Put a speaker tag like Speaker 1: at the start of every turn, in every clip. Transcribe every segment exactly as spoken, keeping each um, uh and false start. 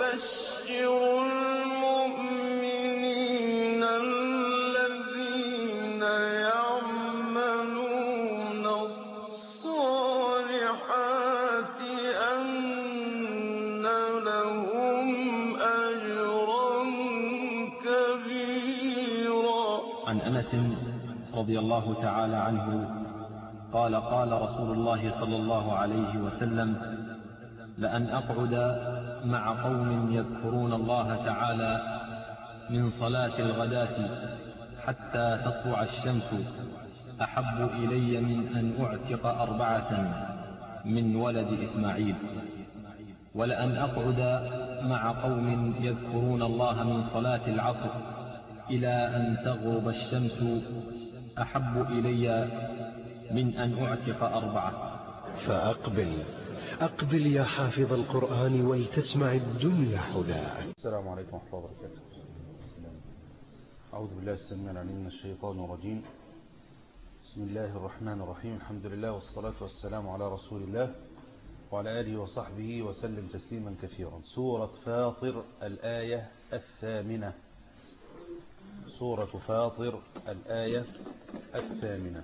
Speaker 1: يبشر المؤمنين الذين يعملون الصالحات أن لهم أجرا كبيرا.
Speaker 2: عن أنس رضي الله تعالى عنه قال قال رسول الله صلى الله عليه وسلم: لأن أقعد مع قوم يذكرون الله تعالى من صلاة الغداة حتى تطلع الشمس أحب إلي من أن أعتق أربعة من ولد إسماعيل. ولأن أقعد مع قوم يذكرون الله من صلاة العصر إلى أن تغرب الشمس أحب إلي من أن أعتق أربعة.
Speaker 3: فأقبل أقبل يا حافظ القرآن ولتسمع الدنيا هداك.
Speaker 4: السلام عليكم ورحمة الله وبركاته. أعوذ بالله السميع العليم من الشيطان الرجيم. بسم الله الرحمن الرحيم. الحمد لله والصلاة والسلام على رسول الله وعلى آله وصحبه وسلم تسليما كثيرا. سورة فاطر الآية الثامنة. سورة فاطر الآية الثامنة.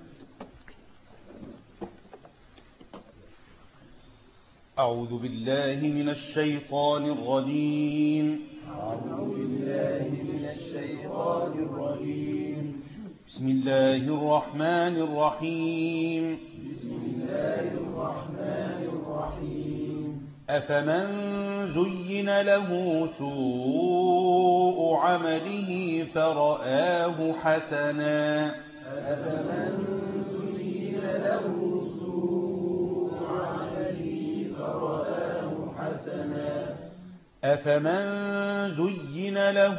Speaker 4: أعوذ بالله من الشيطان الرجيم.
Speaker 5: أعوذ بالله من الشيطان الرجيم.
Speaker 4: بسم الله الرحمن الرحيم.
Speaker 5: بسم الله الرحمن الرحيم.
Speaker 4: أفمن زين له سوء عمله فرآه حسنا
Speaker 5: أفمن زين له سوء عمله فرآه حسنا
Speaker 4: أفمن زين له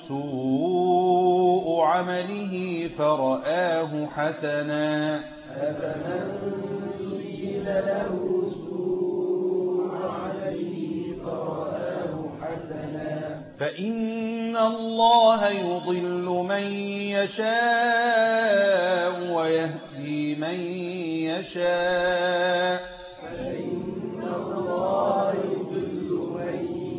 Speaker 4: سوء عمله فرآه حسنا
Speaker 5: أفمن زين له سوء عمله فرآه حسنا
Speaker 4: فإن الله يضل من يشاء ويهدي من يشاء
Speaker 5: فإن الله يضل من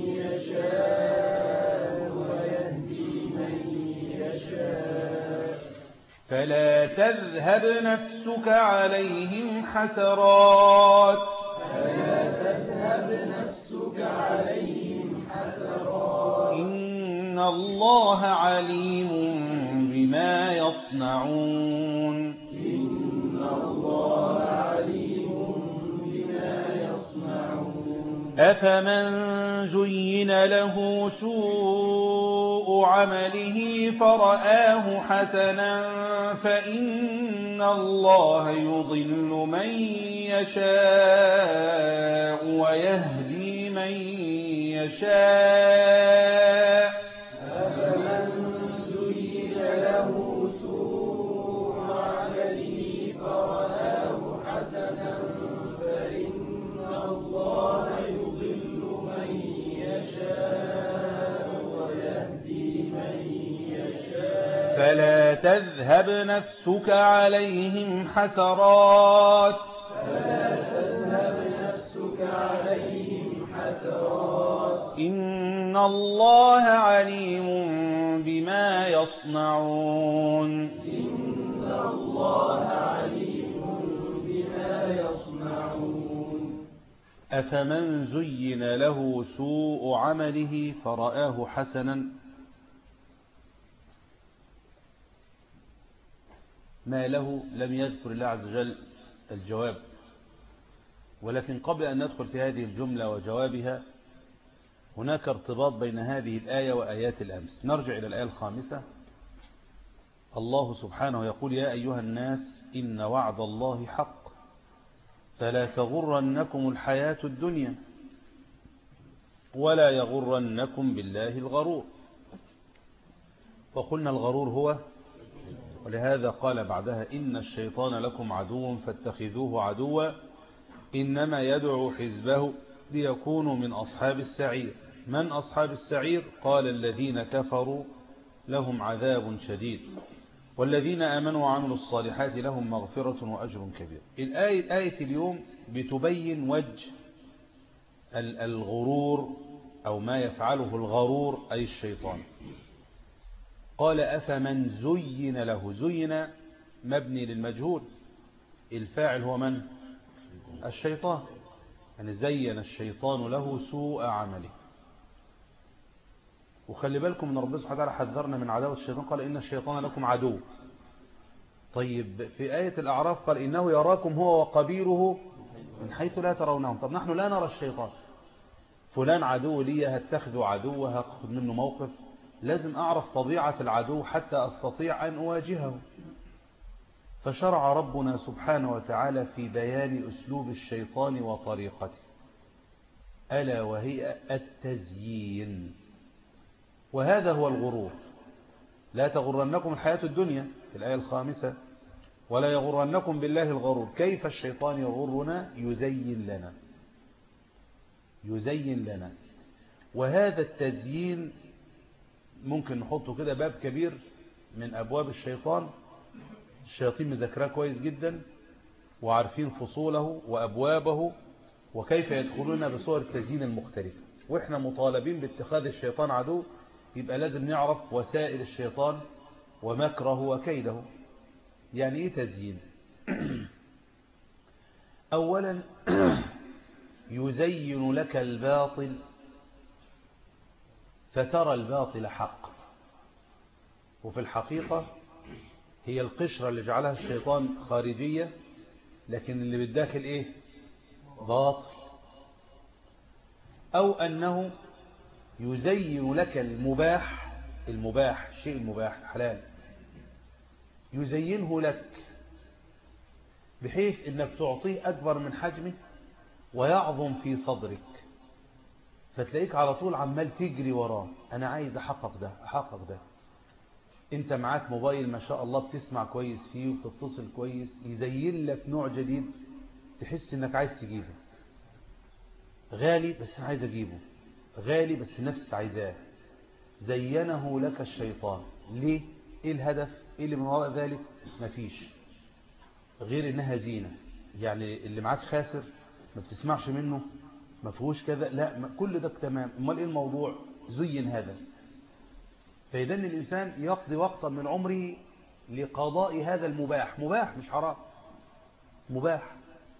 Speaker 5: يشاء ويهدي من يشاء
Speaker 4: فلا تذهب نفسك عليهم حسرات
Speaker 5: فلا تذهب نفسك عليهم حسرات
Speaker 4: إن الله عليم بما يصنعون
Speaker 5: إن الله عليم بما يصنعون
Speaker 4: أفمن زين له سوء عمله فرآه حسنا فإن الله يضل من يشاء ويهدي من يشاء
Speaker 5: أفمن زين له سوء عمله فرآه حسنا فإن الله يضل من يشاء ويهدي من يشاء
Speaker 4: فلا تذهب نفسك عليهم حسرات
Speaker 5: فلا تذهب نفسك عليهم حسرات
Speaker 4: إن الله عليم بما يصنعون
Speaker 5: إن الله عليم بما يصنعون
Speaker 4: أفمن زين له سوء عمله فرآه حسنا ما له لم يذكر الله عز وجل الجواب. ولكن قبل أن ندخل في هذه الجملة وجوابها هناك ارتباط بين هذه الآية وآيات الأمس. نرجع إلى الآية الخامسة. الله سبحانه يقول: يا أيها الناس إن وعد الله حق فلا تغرنكم الحياة الدنيا ولا يغرنكم بالله الغرور. وقلنا الغرور هو، ولهذا قال بعدها: إن الشيطان لكم عدو فاتخذوه عدوا إنما يدعو حزبه ليكونوا من أصحاب السعير. من أصحاب السعير؟ قال: الذين كفروا لهم عذاب شديد والذين آمنوا وعملوا الصالحات لهم مغفرة وأجر كبير. الآية آية اليوم بتبين وجه الغرور أو ما يفعله الغرور أي الشيطان. قال أفمن زين له، زين مبني للمجهول، الفاعل هو من؟ الشيطان، يعني زين الشيطان له سوء عمله. وخلي بالكم ان ربنا سبحانه وتعالى حذرنا من عداوة الشيطان، قال إن الشيطان لكم عدو. طيب في آية الأعراف قال إنه يراكم هو وقبيله من حيث لا ترونهم. طب نحن لا نرى الشيطان، فلان عدو لي هتخذه عدو هاخذ منه موقف، لازم أعرف طبيعة العدو حتى أستطيع أن أواجهه. فشرع ربنا سبحانه وتعالى في بيان أسلوب الشيطان وطريقته، ألا وهي التزيين. وهذا هو الغرور. لا تغرنكم الحياة الدنيا في الآية الخامسة، ولا يغرنكم بالله الغرور. كيف الشيطان يغرنا؟ يزين لنا يزين لنا وهذا التزيين ممكن نحطه كده باب كبير من أبواب الشيطان. الشياطين مذاكراه كويس جدا وعارفين فصوله وأبوابه وكيف يدخلون بصور التزيين المختلفة، وإحنا مطالبين باتخاذ الشيطان عدو، يبقى لازم نعرف وسائل الشيطان ومكره وكيده. يعني إيه تزيين؟ أولا يزين لك الباطل فترى الباطل حق، وفي الحقيقة هي القشرة اللي جعلها الشيطان خارجية، لكن اللي بالداخل إيه؟ باطل. أو أنه يزين لك المباح، المباح الشيء المباح الحلال، يزينه لك بحيث أنك تعطيه أكبر من حجمه ويعظم في صدرك، فتلاقيك على طول عمال تجري وراه، أنا عايز أحقق ده أحقق ده. أنت معاك موبايل ما شاء الله بتسمع كويس فيه وبتتصل كويس، يزين لك نوع جديد تحس أنك عايز تجيبه، غالي بس أنا عايز أجيبه، غالي بس نفس عايزاه. زينه لك الشيطان. ليه؟ إيه الهدف؟ إيه اللي من وراء ذلك؟ مفيش غير إنها زينة. يعني اللي معاك خاسر ما بتسمعش منه، ما فيهوش كذا، لا كل ده تمام. امال ايه الموضوع؟ زين هذا. فإذا الإنسان يقضي وقتا من عمره لقضاء هذا المباح، مباح مش حرام، مباح،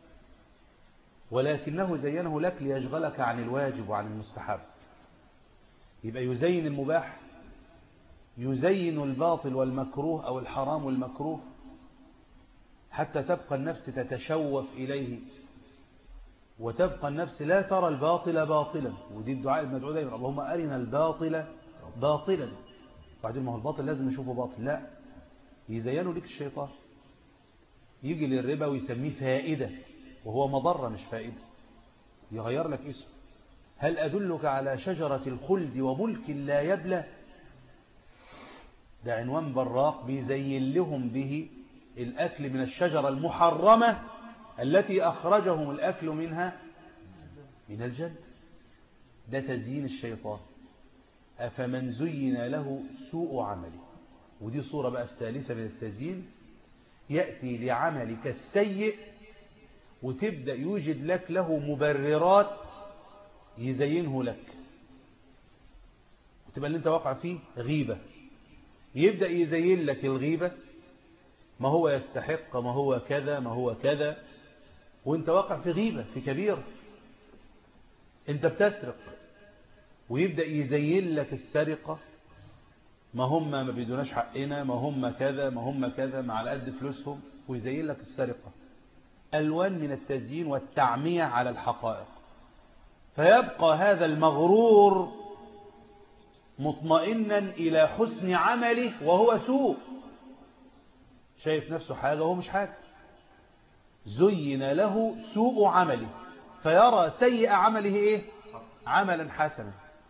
Speaker 4: ولكنه زينه لك ليشغلك عن الواجب وعن المستحب. يبقى يزين المباح، يزين الباطل والمكروه أو الحرام والمكروه، حتى تبقى النفس تتشوف إليه، وتبقى النفس لا ترى الباطل باطلا. ودي الدعاء المدعو دايما، اللهم أرنا الباطل باطلا. بعدين ما هو الباطل لازم نشوفه باطل، لا، يزينه لك الشيطان. يجي للربا ويسميه فائدة وهو مضرة مش فائدة، يغير لك اسمه. هل أدلك على شجرة الخلد وملك لا يبلى؟ ده عنوان براق بيزين لهم به الأكل من الشجرة المحرمة التي أخرجهم الأكل منها من الجنة. ده تزيين الشيطان. أفمن زين له سوء عمله. ودي صورة بقى الثالثة من التزيين، يأتي لعملك السيء وتبدأ يوجد لك له مبررات يزينه لك، وتبقى اللي انت واقع فيه غيبة، يبدأ يزين لك الغيبة، ما هو يستحق، ما هو كذا، ما هو كذا، وانت واقع في غيبة، في كبيرة. انت بتسرق ويبدأ يزين لك السرقة، ما هم ما بيدوناش حقنا، ما هم كذا، ما هم كذا، مع على قد فلوسهم، ويزين لك السرقة. ألوان من التزيين والتعمية على الحقائق. فيبقى هذا المغرور مطمئنا إلى حسن عمله وهو سوء، شايف نفسه حاجة وهو مش حاجة. زين له سوء عمله فيرى سيء عمله إيه؟ عملا حسنا.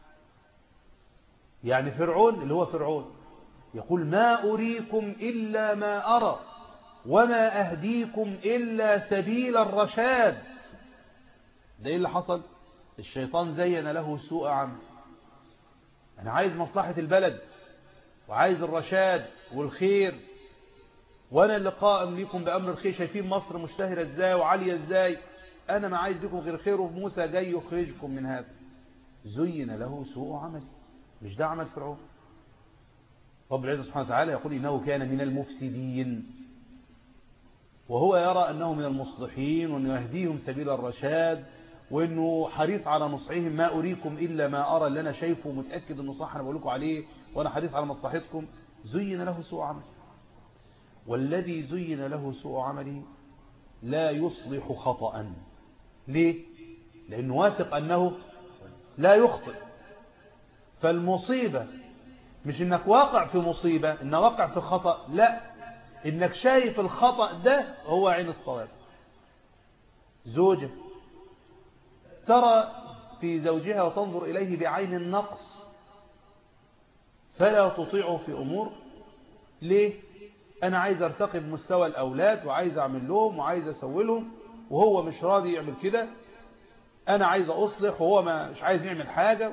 Speaker 4: يعني فرعون اللي هو فرعون يقول ما أريكم إلا ما أرى وما أهديكم إلا سبيل الرشاد. ده إيه اللي حصل؟ الشيطان زين له سوء عمل. أنا عايز مصلحة البلد وعايز الرشاد والخير، وأنا اللي قائم لكم بأمر الخير. شايفين مصر مشتهرة إزاي وعالية إزاي، أنا ما عايز لكم غير خير، وموسى جاي يخرجكم من هذا. زين له سوء عمله. مش ده عمل فرعون. رب العزة سبحانه وتعالى يقول إنه كان من المفسدين، وهو يرى أنه من المصلحين وأنه يهديهم سبيل الرشاد وأنه حريص على نصحهم. ما أريكم إلا ما أرى اللي أنا شايفه ومتأكد أنه صح أنا بقول لكم عليه وأنا حريص على مصلحتكم. زين له سوء عمله، والذي زين له سوء عمله لا يصلح خطأ. ليه؟ لأنه واثق أنه لا يخطئ. فالمصيبة مش إنك واقع في مصيبة، إنك واقع في خطأ، لا، إنك شايف الخطأ ده هو عين الصواب. زوجة ترى في زوجها وتنظر إليه بعين النقص فلا تطيعه في أمور. ليه؟ أنا عايز أرتقي بمستوى الأولاد وعايز أعمل لهم وعايز أسوي لهم وهو مش راضي يعمل كده. أنا عايز أصلح وهو مش عايز يعمل حاجة.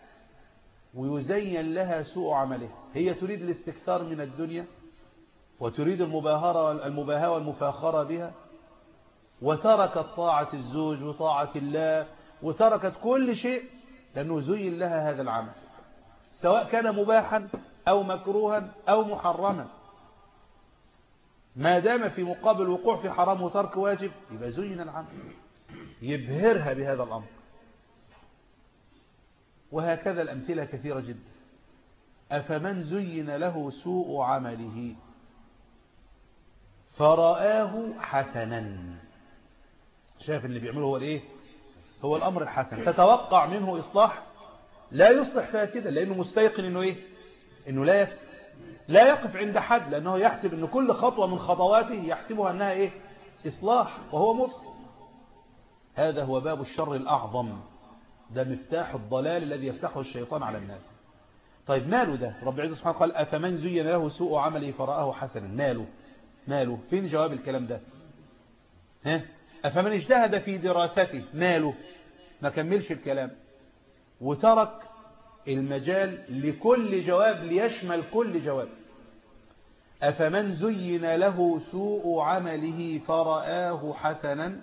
Speaker 4: ويزين لها سوء عمله. هي تريد الاستكثار من الدنيا وتريد المباهرة المباهاة والمفاخرة بها، وتركت طاعة الزوج وطاعة الله وتركت كل شيء لأنه زين لها هذا العمل، سواء كان مباحا أو مكروها أو محرما. ما دام في مقابل وقوع في حرام وترك واجب يبقى زين العمل، يبهرها بهذا الأمر. وهكذا الأمثلة كثيرة جدا. أفمن زين له سوء عمله فرآه حسنا. شايف اللي بيعمله هو الايه؟ هو الأمر الحسن. تتوقع منه إصلاح، لا يصلح فاسدا لأنه مستيقن إنه إيه؟ إنه لا يفسد. لا يقف عند حد لأنه يحسب إن كل خطوة من خطواته يحسبها أنها إيه؟ إصلاح، وهو مفسد. هذا هو باب الشر الأعظم. ده مفتاح الضلال الذي يفتحه الشيطان على الناس. طيب ماله ده؟ رب العزة سبحانه قال أفمن زين له سوء عمله فرآه حسنا. ماله ماله فين جواب الكلام ده؟ ها؟ أفمن اجتهد في دراسته. ماله؟ ما كملش الكلام وترك المجال لكل جواب ليشمل كل جواب. أفمن زين له سوء عمله فرآه حسنا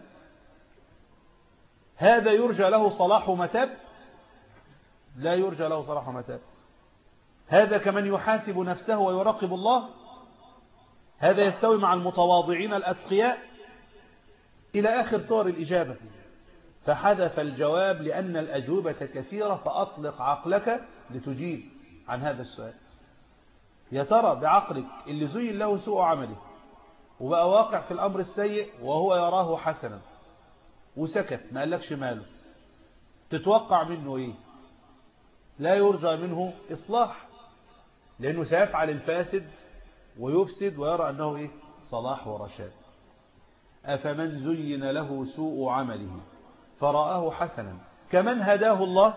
Speaker 4: هذا يرجى له صلاح متاب؟ لا يرجى له صلاح متاب. هذا كمن يحاسب نفسه ويراقب الله؟ هذا يستوي مع المتواضعين الأتقياء؟ إلى آخر صور الإجابة. فحذف الجواب لأن الأجوبة كثيرة، فأطلق عقلك لتجيب عن هذا السؤال. يا ترى بعقلك اللي زين له سوء عمله وبقى واقع في الأمر السيء وهو يراه حسنا وسكت ما قالكش ماله، تتوقع منه إيه؟ لا يرجى منه إصلاح، لأنه سيفعل الفاسد ويفسد ويرى أنه إيه؟ صلاح ورشاد. أفمن زين له سوء عمله فرآه حسنا كمن هداه الله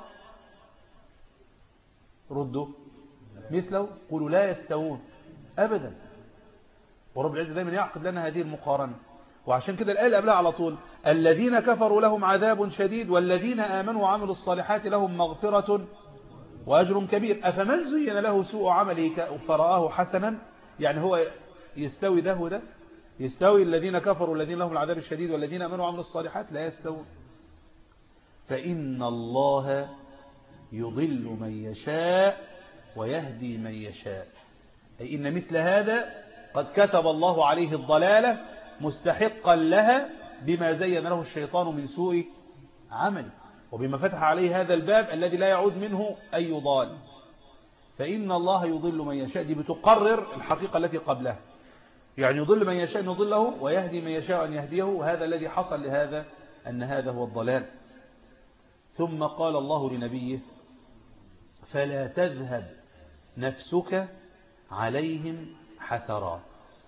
Speaker 4: ردوا مثله قولوا لا يستوون أبدا. ورب العزة دائما يعقد لنا هذه المقارنة. وعشان كده الآية اللي قبلها على طول الذين كفروا لهم عذاب شديد والذين آمنوا وعملوا الصالحات لهم مغفرة وأجر كبير. أفمن زين له سوء عمله فرآه حسنا، يعني هو يستوي ده وده؟ يستوي الذين كفروا والذين لهم العذاب الشديد والذين آمنوا وعملوا الصالحات؟ لا يستوون. فإن الله يضل من يشاء ويهدي من يشاء، أي إن مثل هذا قد كتب الله عليه الضلالة مستحقا لها بما زين له الشيطان من سوء عمل وبما فتح عليه هذا الباب الذي لا يعود منه أي ضال. فإن الله يضل من يشاء دي بتقرر الحقيقة التي قبلها، يعني يضل من يشاء أن يضله ويهدي من يشاء أن يهديه، وهذا الذي حصل لهذا أن هذا هو الضلال. ثم قال الله لنبيه فلا تذهب نفسك عليهم حسرات.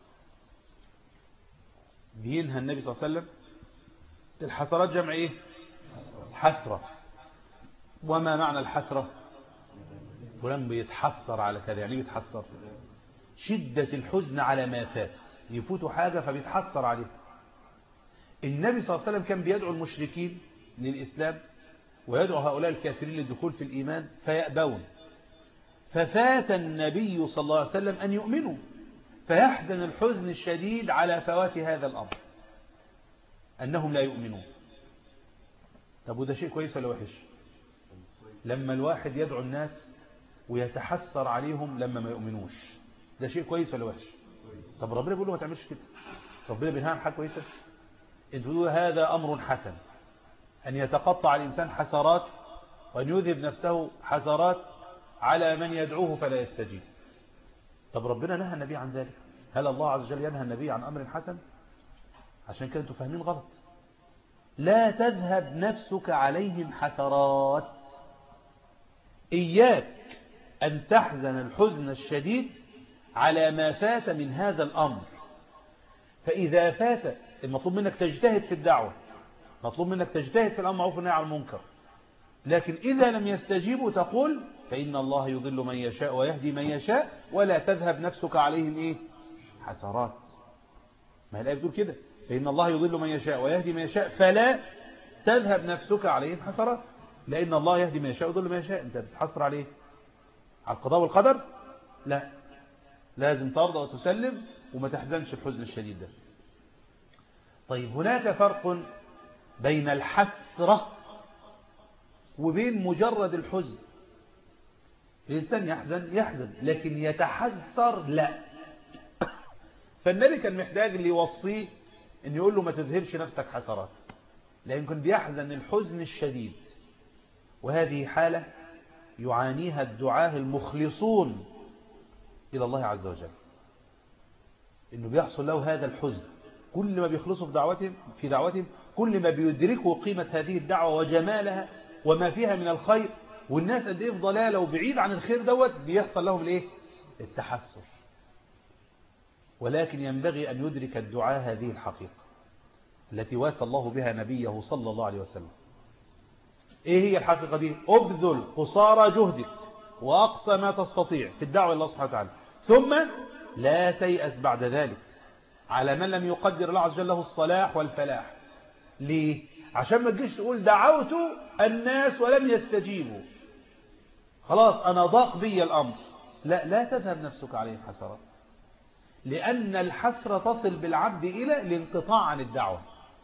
Speaker 4: بينهى النبي صلى الله عليه وسلم الحسرات جمع ايه؟ حسرة. وما معنى الحسرة؟ فلان بيتحسر على كذا. يعني بيتحسر شدة الحزن على ما فات، يفوت حاجة فبيتحسر عليه. النبي صلى الله عليه وسلم كان بيدعو المشركين للإسلام ويدعو هؤلاء الكافرين للدخول في الإيمان فيأبون، ففات النبي صلى الله عليه وسلم أن يؤمنوا، فيحزن الحزن الشديد على فوات هذا الأمر أنهم لا يؤمنون. طب وده شيء كويس ولا وحش؟ لما الواحد يدعو الناس ويتحسر عليهم لما ما يؤمنوش، ده شيء كويس ولا وحش؟ طب ربنا بيقول له ما تعملش كده، ربنا بينهى عن حاجه كويسه. انت تقول هذا امر حسن ان يتقطع الانسان حسرات وان يذهب نفسه حسرات على من يدعوه فلا يستجيب. طب ربنا نهى النبي عن ذلك، هل الله عز وجل ينهى النبي عن امر حسن؟ عشان كده انتوا فاهمين غلط. لا تذهب نفسك عليهم حسرات، إياك أن تحزن الحزن الشديد على ما فات من هذا الأمر. فإذا فات المطلوب منك تجتهد في الدعوة، مطلوب منك تجتهد في الأمر معروف والنهي عن المنكر، لكن إذا لم يستجيبوا تقول فإن الله يضل من يشاء ويهدي من يشاء ولا تذهب نفسك عليهم إيه؟ حسرات. ما هي الآية بتقول كده، فإن الله يضل من يشاء ويهدي من يشاء فلا تذهب نفسك عليهم حسرات. لأن الله يهدي من يشاء ويضل من يشاء، أنت بتحصر عليه على القضاء والقدر؟ لا، لازم ترضى وتسلم وما تحزنش الحزن الشديد ده. طيب هناك فرق بين الحسرة وبين مجرد الحزن. الإنسان يحزن يحزن لكن يتحسر لا. فالنبي كان محتاج اللي يوصيه ان يقول له ما تذهبش نفسك حسرات، لأن كان بيحزن الحزن الشديد، وهذه حالة يعانيها الدعاة المخلصون إلى الله عز وجل، إنه بيحصل له هذا الحزن. كل ما بيخلصوا في دعوتهم في دعوتهم كل ما بيدركوا قيمة هذه الدعوة وجمالها وما فيها من الخير، والناس قد ايه في ضلالة وبعيد عن الخير دوت، بيحصل لهم الايه؟ التحسر. ولكن ينبغي أن يدرك الدعاة هذه الحقيقة التي واسى الله بها نبيه صلى الله عليه وسلم. ايه هي الحقيقة دي؟ ابذل قصارى جهدك وأقصى ما تستطيع في الدعوة إلى الله سبحانه وتعالى، ثم لا تيأس بعد ذلك على من لم يقدر الله عز وجل له الصلاح والفلاح. ليه؟ عشان ما تجيش تقول دعوت الناس ولم يستجيبوا، خلاص أنا ضاق بي الأمر. لا، لا تذهب نفسك عليه حسرات، لأن الحسرة تصل بالعبد إلى الانقطاع عن الدعوة.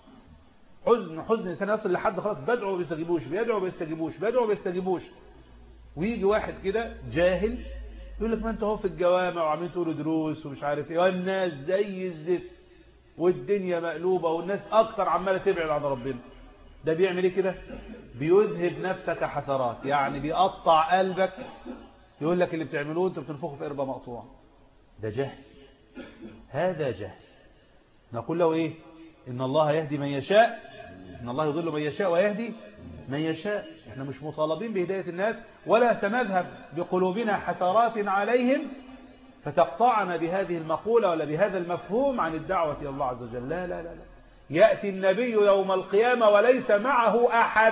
Speaker 4: حزن حزن الإنسان يصل لحد خلاص بدعوا وبيستجيبوش، بيدعوا وبيستجيبوش، بيدعوا وبيستجيبوش. ويجي واحد كده جاهل يقول لك ما انت هو في الجوامع وعاملين تقولوا دروس ومش عارف ايه، والناس زي الزفت والدنيا مقلوبة والناس اكتر عمالة تبعد عن ربنا. ده بيعمل ايه كده؟ بيذهب نفسك حسرات، يعني بيقطع قلبك، يقول لك اللي بتعملوه انتوا بتنفخوا في قربة مقطوعة. ده جهل، هذا جهل. نقول له ايه؟ ان الله يهدي من يشاء، ان الله يضل من يشاء ويهدي من يشاء. احنا مش مطالبين بهداية الناس، ولا سنذهب بقلوبنا حسرات عليهم فتقطعنا بهذه المقولة ولا بهذا المفهوم عن الدعوة إلى الله عز وجل. لا لا لا لا. يأتي النبي يوم القيامة وليس معه أحد،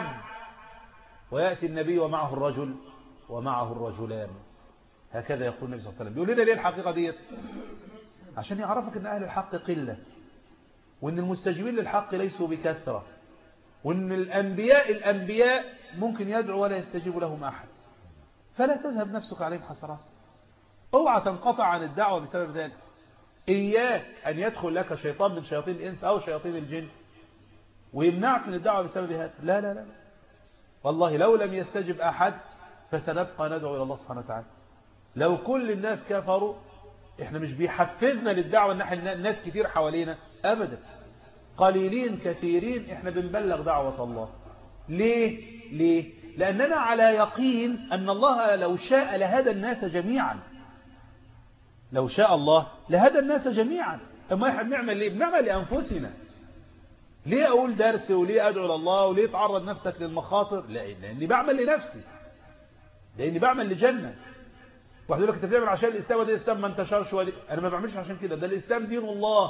Speaker 4: ويأتي النبي ومعه الرجل ومعه الرجلان. هكذا يقول النبي صلى الله عليه وسلم. بيقول لنا ليه الحقيقة ديت؟ عشان يعرفك ان أهل الحق قلة، وان المستجيبين للحق ليسوا بكثرة، وان الأنبياء الأنبياء ممكن يدعو ولا يستجيب لهم أحد. فلا تذهب نفسك عليهم حسرات، اوعى تنقطع عن الدعوة بسبب ذلك. إياك أن يدخل لك شيطان من شياطين الإنس أو شياطين الجن ويمنعك من الدعوة بسبب هذا. لا لا لا والله لو لم يستجب أحد فسنبقى ندعو إلى الله سبحانه وتعالى. لو كل الناس كفروا، احنا مش بيحفزنا للدعوة ان احنا الناس كتير حوالينا ابدا، قليلين كثيرين احنا بنبلغ دعوة الله. ليه؟ ليه؟ لأننا على يقين أن الله لو شاء لهدى الناس جميعا، لو شاء الله لهدى الناس جميعا. اما احنا بنعمل ليه؟ بنعمل لأنفسنا. ليه أقول درس وليه أدعو لله وليه تعرض نفسك للمخاطر؟ لا، لأني بعمل لنفسي، لأني بعمل لجنة. واحد يقول لك انت بتعمل عشان الإسلام، وده الإسلام ما انتشرش، ودي أنا ما بعملش عشان كده. ده الإسلام دين الله،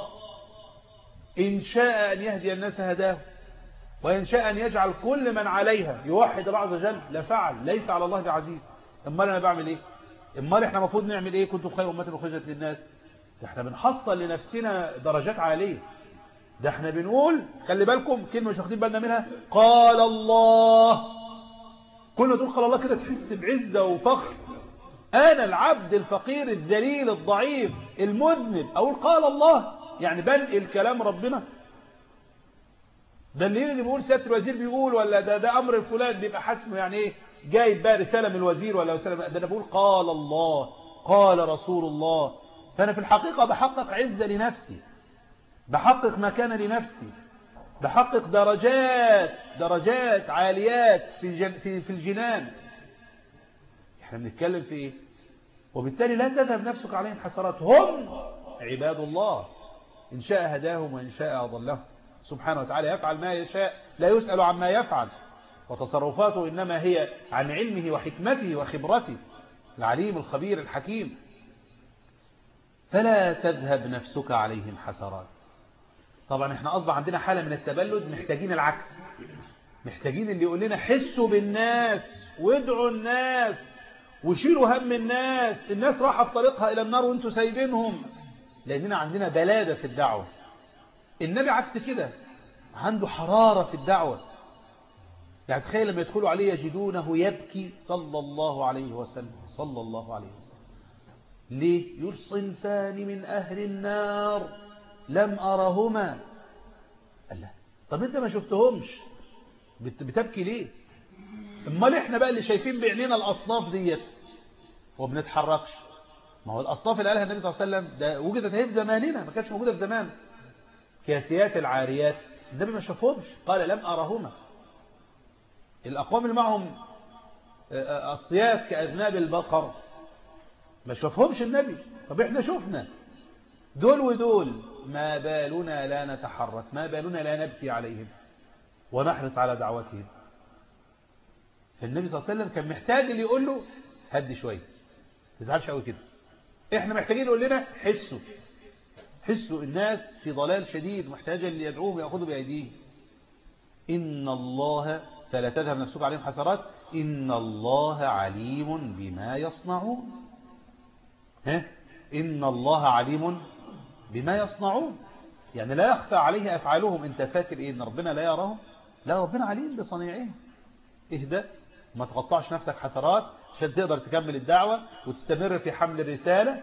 Speaker 4: إن شاء أن يهدي الناس هداه، وإن شاء أن يجعل كل من عليها يوحد الله عز وجل لفعل. ليس على الله بعزيز. امال أنا بعمل إيه؟ امال إحنا المفروض نعمل إيه؟ كنتم خير أمة أخرجت للناس. ده إحنا بنحصل لنفسنا درجات عالية. ده إحنا بنقول خلي بالكم كلمة مش واخدين بالنا منها، قال الله. كل ما تقول قال الله كده تحس بعزة وفخر. أنا العبد الفقير الذليل الضعيف المذنب أقول قال الله، يعني بنقل كلام ربنا. ده اللي اللي بيقول سيادة الوزير بيقول، ولا ده ده أمر الفلان، بيبقى حسمه يعني إيه؟ جايب بقى رسالة من الوزير ولا رسالة، ده أنا بقول قال الله قال رسول الله. فأنا في الحقيقة بحقق عزة لنفسي، بحقق مكانة لنفسي، بحقق درجات درجات عاليات في الجن في في الجنان. احنا بنتكلم في ايه؟ وبالتالي لا تذهب نفسك عليهم حسرات، هم عباد الله إن شاء هداهم وإن شاء أضلهم سبحانه وتعالى، يفعل ما يشاء لا يسأل عما يفعل، وتصرفاته إنما هي عن علمه وحكمته وخبرته، العليم الخبير الحكيم. فلا تذهب نفسك عليهم حسرات. طبعا احنا أصبح عندنا حالة من التبلد، محتاجين العكس، محتاجين اللي يقول لنا حسوا بالناس وادعوا الناس وشيلوا هم الناس، الناس راحة في طريقها إلى النار وانتوا سايبينهم، لأننا عندنا بلادة في الدعوة. النبي عكس كده، عنده حرارة في الدعوة. يعني تخيل لما يدخلوا عليه يجدونه يبكي صلى الله عليه وسلم صلى الله عليه وسلم. ليه؟ يقول صنفان من أهل النار لم أرهما. قال له طب انت ما شفتهمش بتبكي ليه؟ امال احنا بقى اللي شايفين بعينينا الأصناف ديت وبنتحركش. ما هو الأصناف اللي قالها النبي صلى الله عليه وسلم ده وجدت هي في زماننا، ما كانتش موجودة في زمان. كاسيات العاريات النبي ما شافهمش، قال لم أرهما. الأقوام اللي معهم الصياد كأذناب البقر ما شافهمش النبي. طب احنا شفنا دول ودول، ما بالنا لا نتحرك، ما بالنا لا نبكي عليهم ونحرص على دعوتهم. فالنبي صلى الله عليه وسلم كان محتاج اللي يقول له هدي شوية، ما تزعلش قوي كده. احنا محتاجين يقول لنا حسوا حسوا، الناس في ضلال شديد، محتاجة اللي يدعوهم يأخذوا بأيديهم. إن الله فلا تذهب نفسك عليهم حسرات إن الله عليم بما يصنعون. ها؟ إن الله عليم بما يصنعون، يعني لا يخفى عليه أفعالهم. أنت فاكر إيه؟ إن ربنا لا يراهم؟ لا، ربنا عليم بصنيعهم. اهدى، ما تقطعش نفسك حسرات عشان تقدر تكمل الدعوة وتستمر في حمل الرسالة.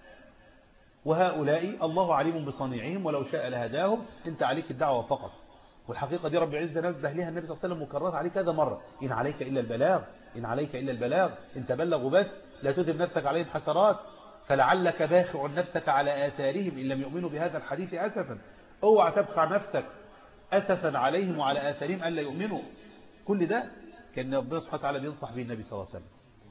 Speaker 4: وهؤلاء الله عليم بصنيعهم ولو شاء لهداهم، انت عليك الدعوة فقط. والحقيقة دي رب العزة نبه لها النبي صلى الله عليه وسلم مكررت عليه كذا مرة، إن عليك إلا البلاغ، إن عليك إلا البلاغ، إن تبلغ بس، لا تذهب نفسك عليهم حسرات، فلعلك باخع نفسك على آثارهم إن لم يؤمنوا بهذا الحديث أسفا. اوعى تبخع نفسك أسفا عليهم وعلى آثارهم ألا يؤمنوا. كل ده كان ربنا سبحانه وتعالى بينصح به النبي صلى الله عليه وسلم.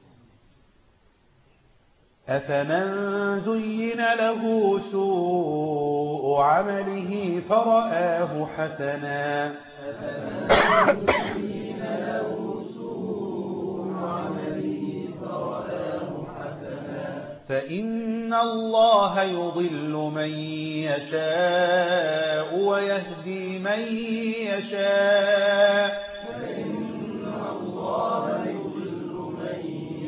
Speaker 4: أفمن زين له سوء عمله فرآه حسنا
Speaker 5: أفمن زين له سوء عمله فرآه حسنا
Speaker 4: فإن الله يضل من يشاء ويهدي من يشاء.
Speaker 5: فإن الله يضل من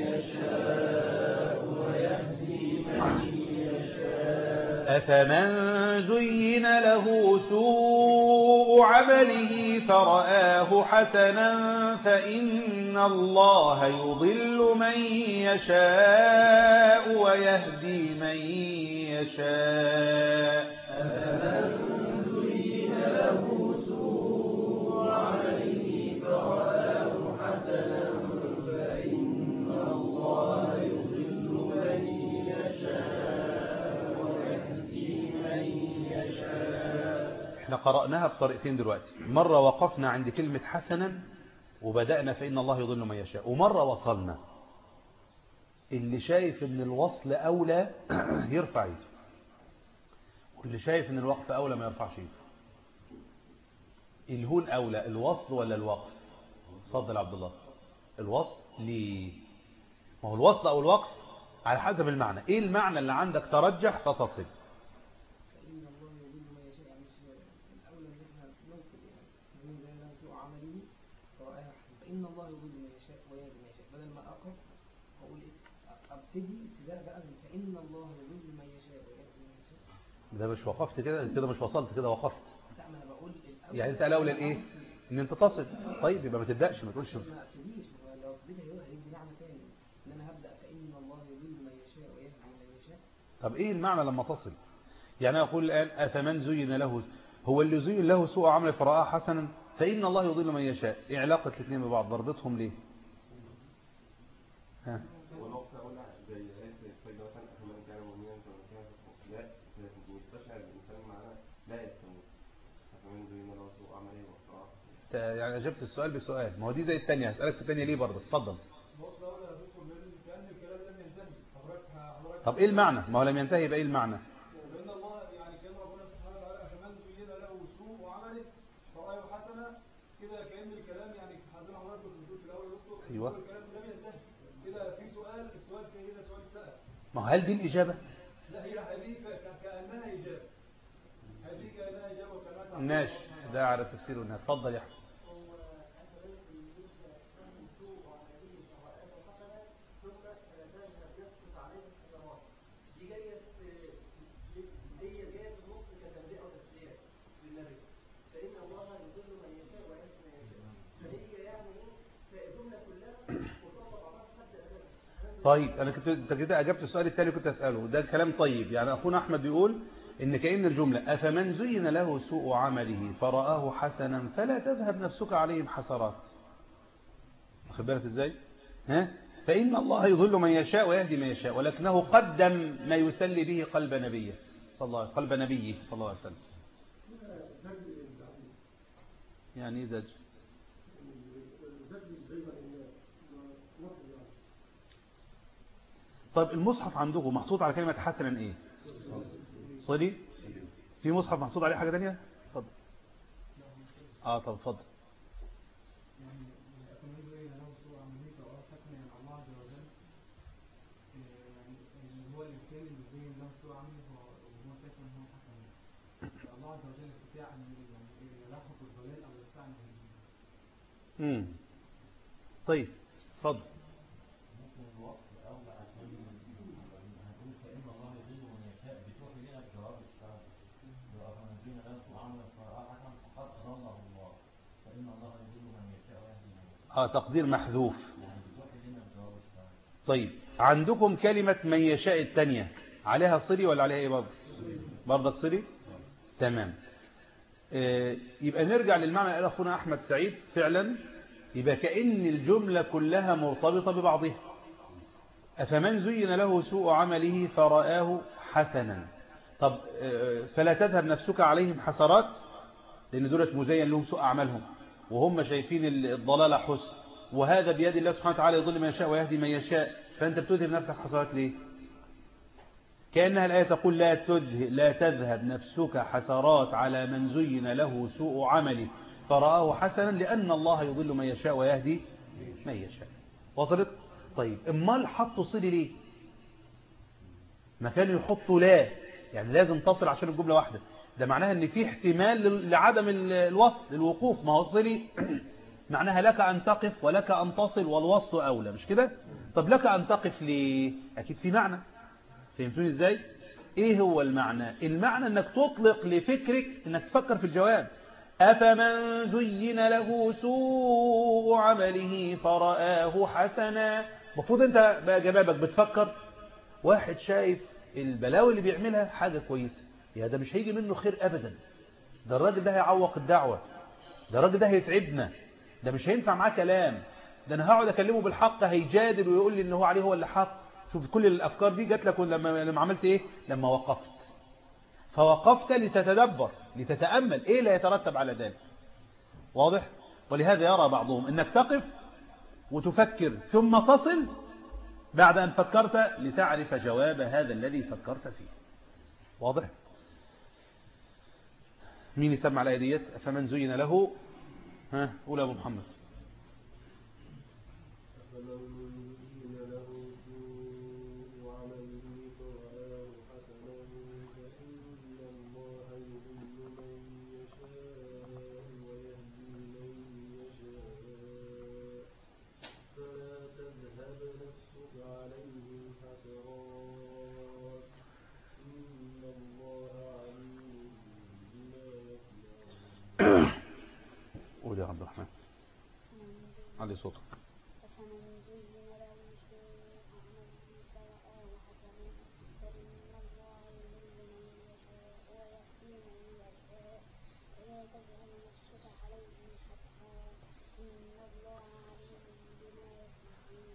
Speaker 5: يشاء ويهدي من يشاء.
Speaker 4: أفمن زين له سوء عمله فرآه حسنا فإن الله يضل من يشاء ويهدي من يشاء.
Speaker 5: أفمن زين له سوء عمله فرآه حسنا فإن الله يضل من يشاء ويهدي من يشاء.
Speaker 4: احنا قرأناها بطريقتين دلوقتي، مرة وقفنا عند كلمة حسنا وبدأنا فإن الله يضل من يشاء، ومرة وصلنا. اللي شايف ان الوصل أولى يرفع يده، واللي شايف ان الوقف أولى ما يرفعش يده. الهون أولى، الوصل ولا الوقف؟ اتفضل عبد الله. الوصل. ليه؟ ما هو الوصل أو الوقف على حسب المعنى. ايه المعنى اللي عندك ترجح فتصل؟
Speaker 6: فإن الله يضل ما يشاء، يعني الأولى إن احنا ننقل يعني من لا سوء عمله فرآه حسنا. فإن الله يضل ما يشاء ويهدي ما يشاء، بدل ما أقف أقول إيه؟ أبتدي ابتداء بقى من فإن الله يضل ما يشاء ويهدي ما يشاء.
Speaker 4: ده مش وقفت كده، كده مش وصلت، كده وقفت.
Speaker 6: لا، ما أنا بقول الأولى
Speaker 4: يعني انت الأولى الإيه؟ ان انت تصل. طيب يبقى ما تبدأش، ما تقولش.
Speaker 6: ما ابتديش، ما هو لو ابتديت هيبقى هيدي معنى تاني إن أنا هبدأ فإن الله يضل ما يشاء ويهدي ما يشاء.
Speaker 4: طب ايه المعنى لما تصل؟ يعني اقول الآن أفمن زين له، هو اللي زين له سوء عمل فرآه حسنا فإن الله يضل من يشاء. ايه علاقة الاثنين ببعض؟ ضربتهم ليه؟ ها.
Speaker 7: والوقت اقول زي ايه السيد مثلا من كان مؤمنا فمن كان لا يستشعر الانسان معنا لا يستمر فمن زين له سوء عمله وصراحه
Speaker 4: يعني اجبت السؤال بسؤال، ما هو دي زي الثانيه، هسالك في الثانيه ليه برضه. اتفضل. طب ايه المعنى؟ ما هو لم ينتهي يبقى ايه المعنى؟
Speaker 8: لان الله يعني كان ربنا سبحانه وتعالى فمن زين له سوء عمله فرآه حسنه كده، كأن الكلام يعني حضرنا حضرتك كنت بتقول في الاول يا دكتور
Speaker 4: ايوه
Speaker 8: الكلام لم ينتهي كده، في سؤال السؤال في هنا سؤال سأل.
Speaker 4: ما هو هل دي الاجابه؟
Speaker 8: لا هي هذه كأنها اجابه، هذه كأنها اجابه وكأنها
Speaker 4: ماشي، ده على تفسيره انها. اتفضل يا احمد. طيب انا كنت انت كده اجبت السؤال الثاني كنت اساله، ده كلام طيب. يعني اخونا احمد بيقول ان كأن الجمله افمن زين له سوء عمله فرآه حسنا فلا تذهب نفسك عليهم حسرات. واخد بالك ازاي؟ ها؟ فان الله يضل من يشاء ويهدي من يشاء، ولكنه قدم ما يسلي به قلب نبيه صلى الله عليه قلب نبيه صلى الله عليه وسلم. يعني ايه زج؟ طيب المصحف عندكم محطوط على كلمة حسنا ايه؟ صلي؟ في مصحف محطوط عليه حاجة تانية؟ اتفضل. اه طب اتفضل. امم طيب اتفضل. اه تقدير محذوف. طيب عندكم كلمة من يشاء الثانية عليها صلي ولا عليها ايه برضه؟ برضك صلي؟ تمام. آه يبقى نرجع للمعنى اللي قاله اخونا احمد سعيد. فعلا يبقى كأن الجملة كلها مرتبطة ببعضها. أفمن زين له سوء عمله فرآه حسنا. طب آه فلا تذهب نفسك عليهم حسرات، لأن دولت مزين لهم سوء أعمالهم وهم شايفين الضلالة حسن، وهذا بيد الله سبحانه وتعالى يضل من يشاء ويهدي من يشاء، فأنت بتذهب نفسك حسرات ليه؟ كأنها الآية تقول لا, لا تذهب نفسك حسرات على من زين له سوء عمله فرآه حسنا، لأن الله يضل من يشاء ويهدي من يشاء. وصلت؟ طيب امال حطوا صلي ليه؟ ما كانوا يحطوا لا، يعني لازم تصل عشان الجملة واحدة. ده معناها ان في احتمال لعدم الوصل للوقوف. ما هو صلي معناها لك ان تقف ولك ان تصل والوصل اولى، مش كده؟ طب لك ان تقف ليه؟ اكيد في معنى. فهمتوني ازاي؟ ايه هو المعنى؟ المعنى انك تطلق لفكرك انك تفكر في الجواب. افمن زين له سوء عمله فرآه حسنا. المفروض انت بقى جوابك بتفكر واحد شايف البلاوي اللي بيعملها حاجة كويسة، يا ده مش هيجي منه خير ابدا، ده الراجل ده هيعوق الدعوة، ده الراجل ده هيتعبنا، ده مش هينفع معاه كلام، ده انا هقعد اكلمه بالحق هيجادل ويقول لي ان هو عليه هو اللي حق. شوف كل الافكار دي جات لك لما لما عملت ايه؟ لما وقفت. فوقفت لتتدبر لتتأمل ايه اللي يترتب على ذلك. واضح؟ ولهذا يرى بعضهم انك تقف وتفكر ثم تصل بعد ان فكرت لتعرف جواب هذا الذي فكرت فيه. واضح؟ مين يسمع الآية ديت؟ فمن زين له، ها قول ابو محمد. قول يا عبد الرحمن علي صوتك.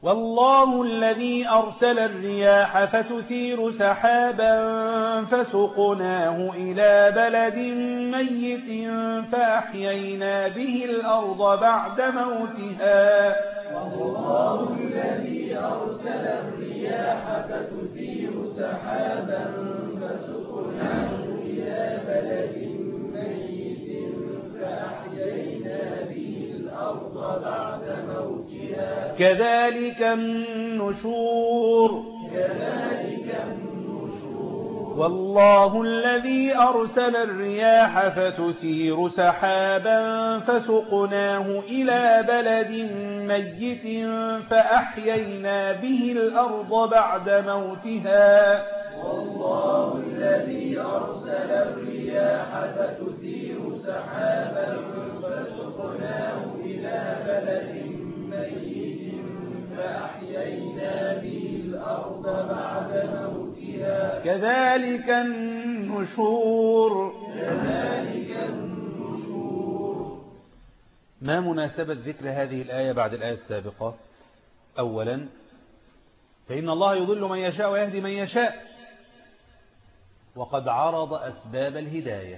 Speaker 4: والله الذي أرسل الرياح فتثير سحابا فسقناه إلى بلد ميت فأحيينا به الأرض بعد موتها
Speaker 5: والله الذي أرسل الرياح فتثير سحابا فسقناه إلى بلد ميت فأحيينا به الأرض بعد موتها
Speaker 4: كذلك النشور
Speaker 5: كذلك النشور
Speaker 4: والله الذي أرسل الرياح فتثير سحابا فسقناه إلى بلد ميت فأحيينا به الأرض بعد موتها
Speaker 5: والله الذي أرسل الرياح فتثير سحابا فسقناه إلى بلد ميت فأحيينا به الأرض بعد موتها
Speaker 4: كذلك النشور
Speaker 5: كذلك النشور.
Speaker 4: ما مناسبة ذكر هذه الآية بعد الآية السابقة؟ أولا فإن الله يضل من يشاء ويهدي من يشاء، وقد عرض أسباب الهداية،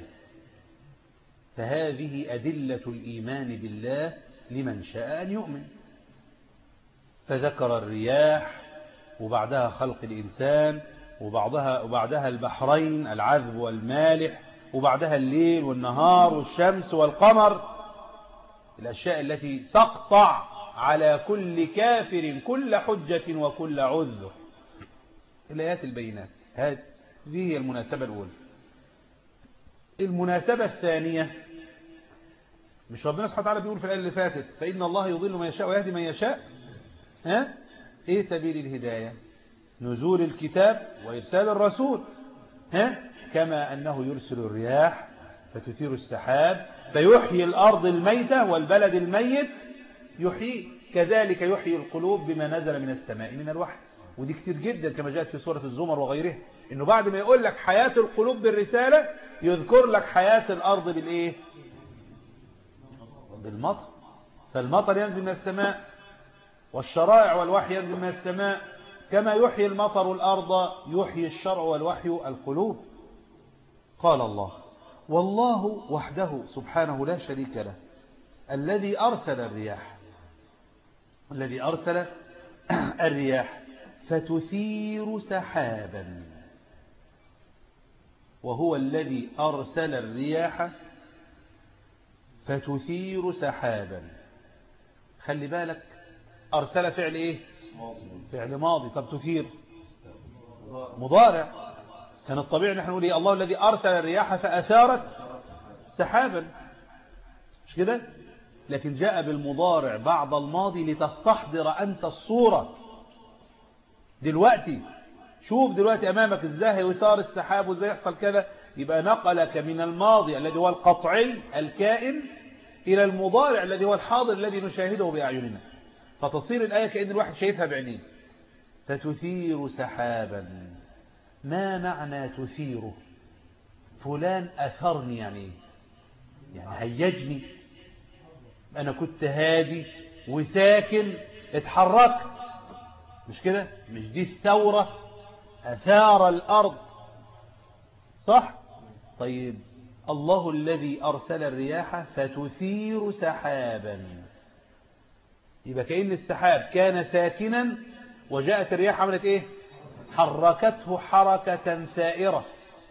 Speaker 4: فهذه أدلة الإيمان بالله لمن شاء أن يؤمن. فذكر الرياح وبعدها خلق الإنسان وبعدها, وبعدها البحرين العذب والمالح وبعدها الليل والنهار والشمس والقمر، الأشياء التي تقطع على كل كافر كل حجة وكل عذر. الآيات البينات، هذه هي المناسبة الأولى. المناسبة الثانية، مش ربنا سبحانه وتعالى بيقول في الآية اللي فاتت فإن الله يضل من يشاء ويهدي من يشاء؟ ها؟ إيه سبيل الهداية؟ نزول الكتاب وإرسال الرسول، ها؟ كما أنه يرسل الرياح فتثير السحاب فيحيي الأرض الميتة والبلد الميت يحيي، كذلك يحيي القلوب بما نزل من السماء من الوحي. ودي كتير جدا كما جاءت في سورة الزمر وغيرها، إنه بعد ما يقول لك حياة القلوب بالرسالة يذكر لك حياة الأرض بالإيه؟ بالمطر. فالمطر ينزل من السماء والشرائع والوحي ينزل من السماء، كما يحيي المطر الأرض يحيي الشرع والوحي القلوب. قال الله والله وحده سبحانه لا شريك له الذي أرسل الرياح الذي أرسل الرياح فتثير سحابا، وهو الذي أرسل الرياح فتثير سحابا. خلي بالك، أرسل فعل إيه؟ فعل ماضي. طب تثير مضارع. كان الطبيعي نحن نقول إيه؟ الله الذي أرسل الرياح فأثارت سحابا، مش كده؟ لكن جاء بالمضارع بعد الماضي لتستحضر أنت الصورة. دلوقتي شوف دلوقتي أمامك إزاي يثار السحاب وإزاي يحصل كذا. يبقى نقلك من الماضي الذي هو القطعي الكائن إلى المضارع الذي هو الحاضر الذي نشاهده بأعيننا، فتصير الآية كأن الواحد شايفها بعينيه. فتثير سحابا، ما معنى تثيره؟ فلان أثرني، يعني يعني هيجني. أنا كنت هادي وساكن اتحركت، مش كده؟ مش دي الثورة؟ أثار الأرض، صح؟ طيب الله الذي أرسل الرياح فتثير سحابا، يبقى كأن السحاب كان ساكنا وجاءت الرياح عملت إيه؟ حركته حركة سائرة.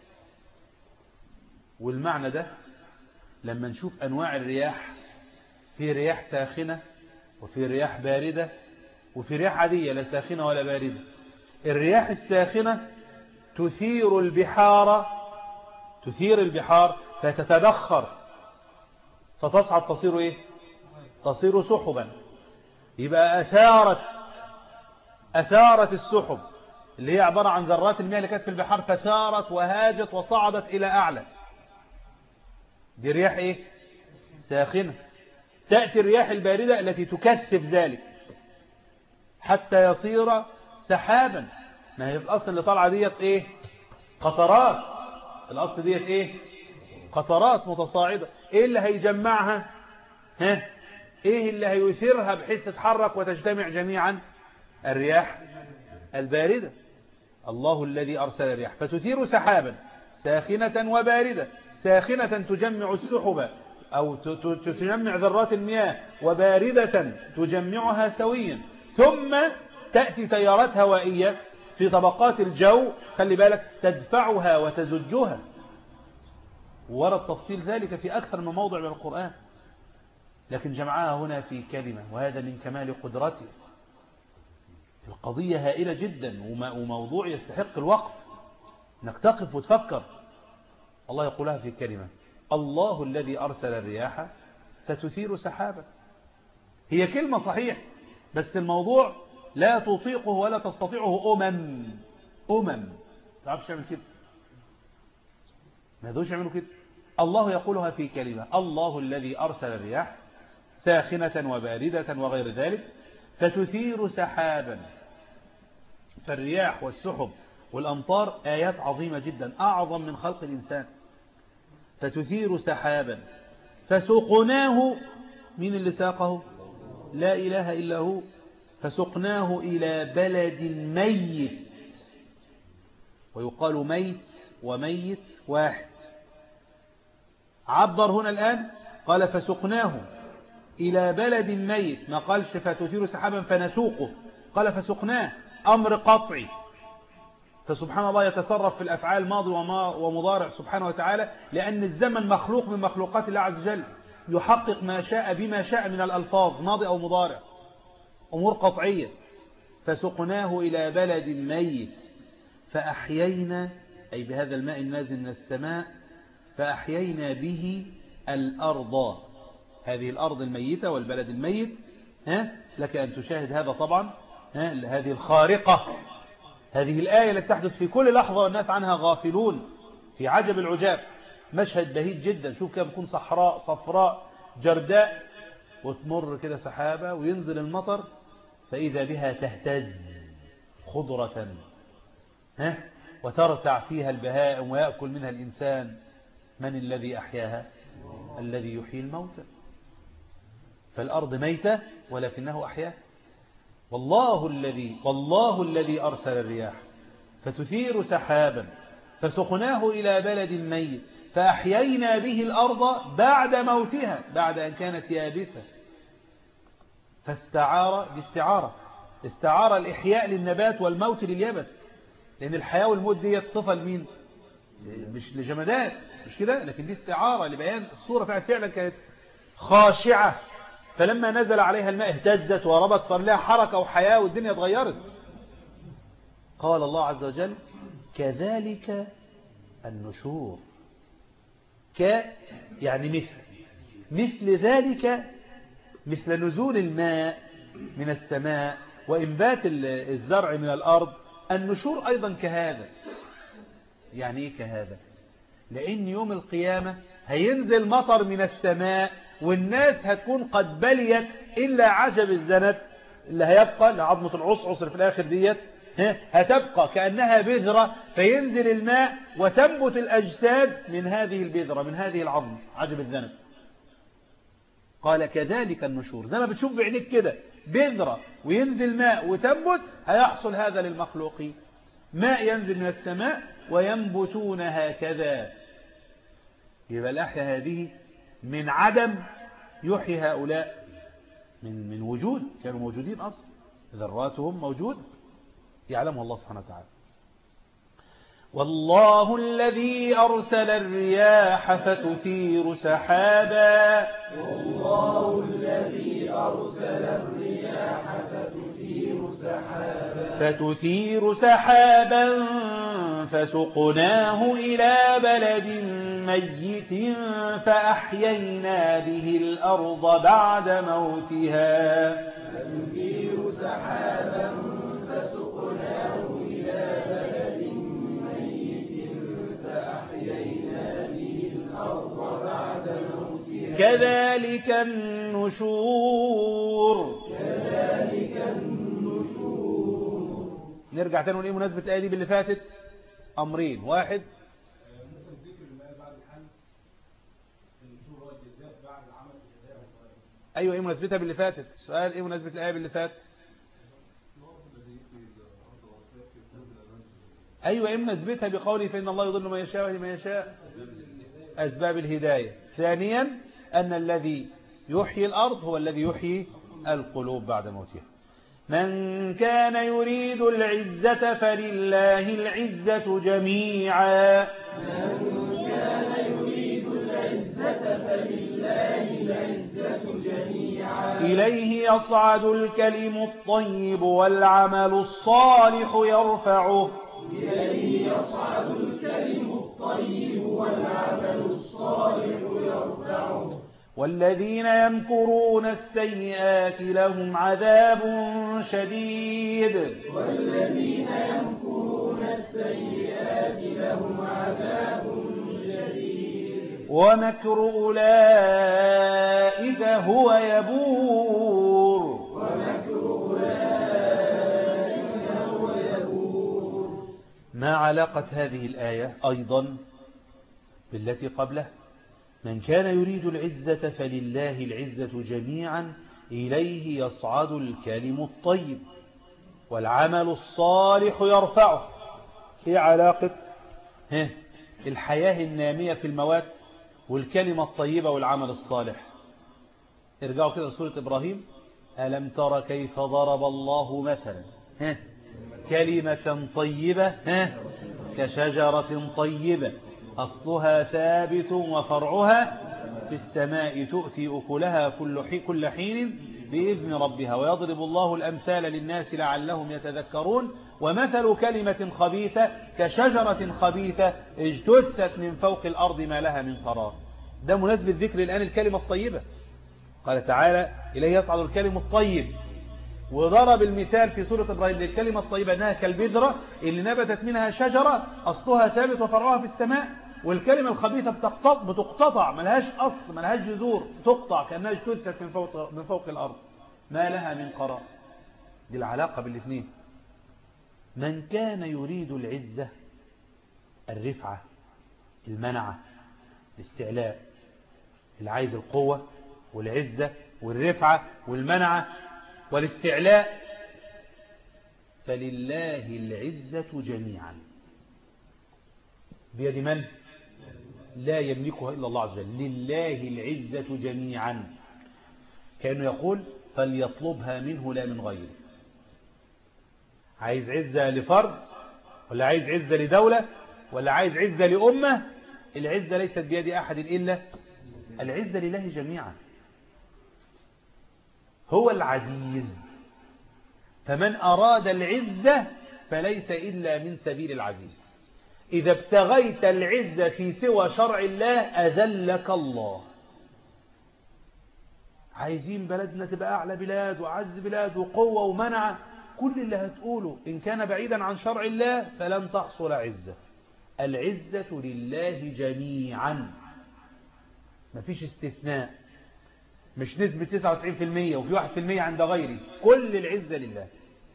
Speaker 4: والمعنى ده لما نشوف أنواع الرياح، في رياح ساخنة وفي رياح باردة وفي رياح عادية لا ساخنة ولا باردة. الرياح الساخنة تثير البحار تثير البحار فتتبخر فتصعد تصير إيه؟ تصير سحبا. يبقى أثارت أثارت السحب اللي هي عبارة عن ذرات المياه اللي كانت في البحار، فثارت وهاجت وصعدت إلى أعلى. دي رياح إيه؟ ساخنة. تأتي الرياح الباردة التي تكثف ذلك حتى يصير سحابا. ما هي الأصل اللي طالعة ديت إيه؟ قطرات. الأصل ديت إيه؟ قطرات متصاعدة. إيه اللي هيجمعها؟ ها؟ إيه اللي هيثيرها بحيث تتحرك وتجتمع جميعا؟ الرياح الباردة. الله الذي أرسل الرياح فتثير سحابا ساخنة وباردة، ساخنة تجمع السحب أو تجمع ذرات المياه، وباردة تجمعها سويا، ثم تأتي تيارات هوائية في طبقات الجو، خلي بالك، تدفعها وتزجها. ورد تفصيل ذلك في أكثر من موضع من القرآن، لكن جمعها هنا في كلمة، وهذا من كمال قدرته. القضية هائلة جدا وموضوع يستحق الوقف، انك تقف وتفكر. الله يقولها في كلمة: الله الذي أرسل الرياح فتثير سحابا. هي كلمة صحيح، بس الموضوع لا تطيقه ولا تستطيعه أمم أمم تعرفش يعمل كده، ما يدوش يعملوا كده. الله يقولها في كلمة: الله الذي أرسل الرياح ساخنة وباردة وغير ذلك فتثير سحابا. فالرياح والسحب والأمطار آيات عظيمة جدا، أعظم من خلق الإنسان. فتثير سحابا فسقناه، من اللي ساقه؟ لا إله إلا هو. فسقناه إلى بلد ميت، ويقال ميت وميت واحد. عبر هنا الآن قال فسقناه إلى بلد ميت، ما قالش فتثير سحابا فنسوقه، قال فسقناه، أمر قطعي. فسبحان الله يتصرف في الأفعال ماضي ومضارع سبحانه وتعالى، لأن الزمن مخلوق من مخلوقات الله عز وجل، يحقق ما شاء بما شاء من الألفاظ ماضي أو مضارع، أمور قطعية. فسقناه إلى بلد ميت فأحيينا، أي بهذا الماء النازل من السماء، فأحيينا به الأرض. هذه الأرض الميتة والبلد الميت، ها لك أن تشاهد هذا طبعا، ها هذه الخارقة، هذه الآية التي تحدث في كل لحظة والناس عنها غافلون في عجب العجاب. مشهد بهيج جدا، شوف كده بتكون صحراء صفراء جرداء، وتمر كده سحابة وينزل المطر، فإذا بها تهتز خضرة، ها وترتع فيها البهائم ويأكل منها الإنسان. من الذي أحياها؟ الذي يحيي الموتى. فالأرض ميتة ولكنه أحياها. والله الذي والله الذي أرسل الرياح فتثير سحابا فسقناه إلى بلد ميت فأحيينا به الأرض بعد موتها، بعد أن كانت يابسة. فاستعار باستعارة استعار الإحياء للنبات والموت لليبس، لأن الحياة والموت دي صفة لمين؟ مش لجمادات، مش كده، لكن دي استعارة لبيان الصورة. فعلا كانت خاشعة، فلما نزل عليها الماء اهتزت وربت، صار لها حركة وحياة والدنيا اتغيرت. قال الله عز وجل: كذلك النشور. ك يعني مثل مثل ذلك، مثل نزول الماء من السماء وإنبات الزرع من الأرض. النشور أيضا كهذا. يعني إيه كهذا؟ لأن يوم القيامة هينزل مطر من السماء، والناس هتكون قد بليت إلا عجب الزنب اللي هيبقى لعظمة العصعص في الآخر ديت، هتبقى كأنها بذرة، فينزل الماء وتنبت الأجساد من هذه البذرة، من هذه العظمة، عجب الذنب. قال كذلك النشور، زي ما بتشوف بعينيك كده بذرة وينزل ماء وتنبت، هيحصل هذا للمخلوقين. ماء ينزل من السماء وينبتون هكذا. يبقى الأحياء هذه من عدم يحيي هؤلاء من من وجود، كانوا موجودين أصلا، ذراتهم موجودة يعلمها الله سبحانه وتعالى. والله الذي أرسل الرياح فتثير سحابا
Speaker 5: والله الذي أرسل الرياح فتثير سحابا
Speaker 4: فتثير سحابا فسقناه إلى بلد ميت فأحيينا به الأرض بعد موتها
Speaker 5: فتثير سحابا فسقناه إلى بلد ميت فأحيينا به الأرض بعد موتها
Speaker 4: كذلك النشور
Speaker 5: كذلك النشور.
Speaker 4: نرجع تاني ونقول ايه مناسبة الآية دي باللي فاتت؟ أمرين. واحد،
Speaker 8: أيوة
Speaker 4: ايه مناسبتها باللي فاتت؟ السؤال ايه مناسبة الآية باللي فات؟ أيوة، إما نثبتها بقوله فإن الله يضل من يشاء ويهدي من يشاء، أسباب الهداية. ثانيا أن الذي يحيي الأرض هو الذي يحيي القلوب بعد موتها. من كان يريد العزة فلله العزة جميعا
Speaker 5: من كان يريد العزة فلله العزة جميعا
Speaker 4: إليه يصعد الكلم الطيب والعمل الصالح يرفعه
Speaker 5: إليه يصعد الكلم الطيب والعمل الصالح يرفعه
Speaker 4: والذين يمكرون السيئات لهم عذاب شديد
Speaker 5: والذين يمكرون السيئات لهم عذاب شديد
Speaker 4: ومكر أولئك هو يبور
Speaker 5: ومكر أولئك هو يبور.
Speaker 4: ما علاقة هذه الآية أيضا بالتي قبله؟ من كان يريد العزة فلله العزة جميعا إليه يصعد الكلم الطيب والعمل الصالح يرفعه. هي علاقة ها الحياة النامية في الموات والكلمة الطيبة والعمل الصالح. ارجعوا كده لسورة إبراهيم. ألم تر كيف ضرب الله مثلا ها كلمة طيبة ها كشجرة طيبة أصلها ثابت وفرعها في السماء تؤتي أكلها كل حين, كل حين بإذن ربها ويضرب الله الأمثال للناس لعلهم يتذكرون. ومثل كلمة خبيثة كشجرة خبيثة اجتثت من فوق الأرض ما لها من قرار. ده مناسبة ذكر الآن الكلمة الطيبة. قال تعالى إليه يصعد الكلم الطيب، وضرب المثال في سورة إبراهيم للكلمة الطيبة أنها كالبذرة اللي نبتت منها شجرة أصلها ثابت وفرعها في السماء، والكلمة الخبيثة بتقتطع ملهاش أصل ملهاش جذور، تقطع كأنها اجتثت من فوق, من فوق الأرض ما لها من قرار. دي العلاقة بالاثنين. من كان يريد العزة الرفعة المنعة الاستعلاء، اللي عايز القوة والعزة والرفعة والمنعة والاستعلاء فلله العزة جميعا. بيد من؟ لا يملكها إلا الله عز وجل. لله العزة جميعا، كأنه يقول فليطلبها منه لا من غيره. عايز عزة لفرد ولا عايز عزة لدولة ولا عايز عزة لأمة؟ العزة ليست بيد أحد إلا العزة لله جميعا. هو العزيز، فمن أراد العزة فليس إلا من سبيل العزيز. إذا ابتغيت العزة في سوى شرع الله أذلك الله. عايزين بلدنا تبقى أعلى بلاد وعز بلاد وقوة ومنع، كل اللي هتقوله إن كان بعيدا عن شرع الله فلن تحصل عزة. العزة لله جميعا، مفيش استثناء، مش نسبة تسعة وتسعين بالمئة وفي واحد بالمئة عند غيري، كل العزة لله.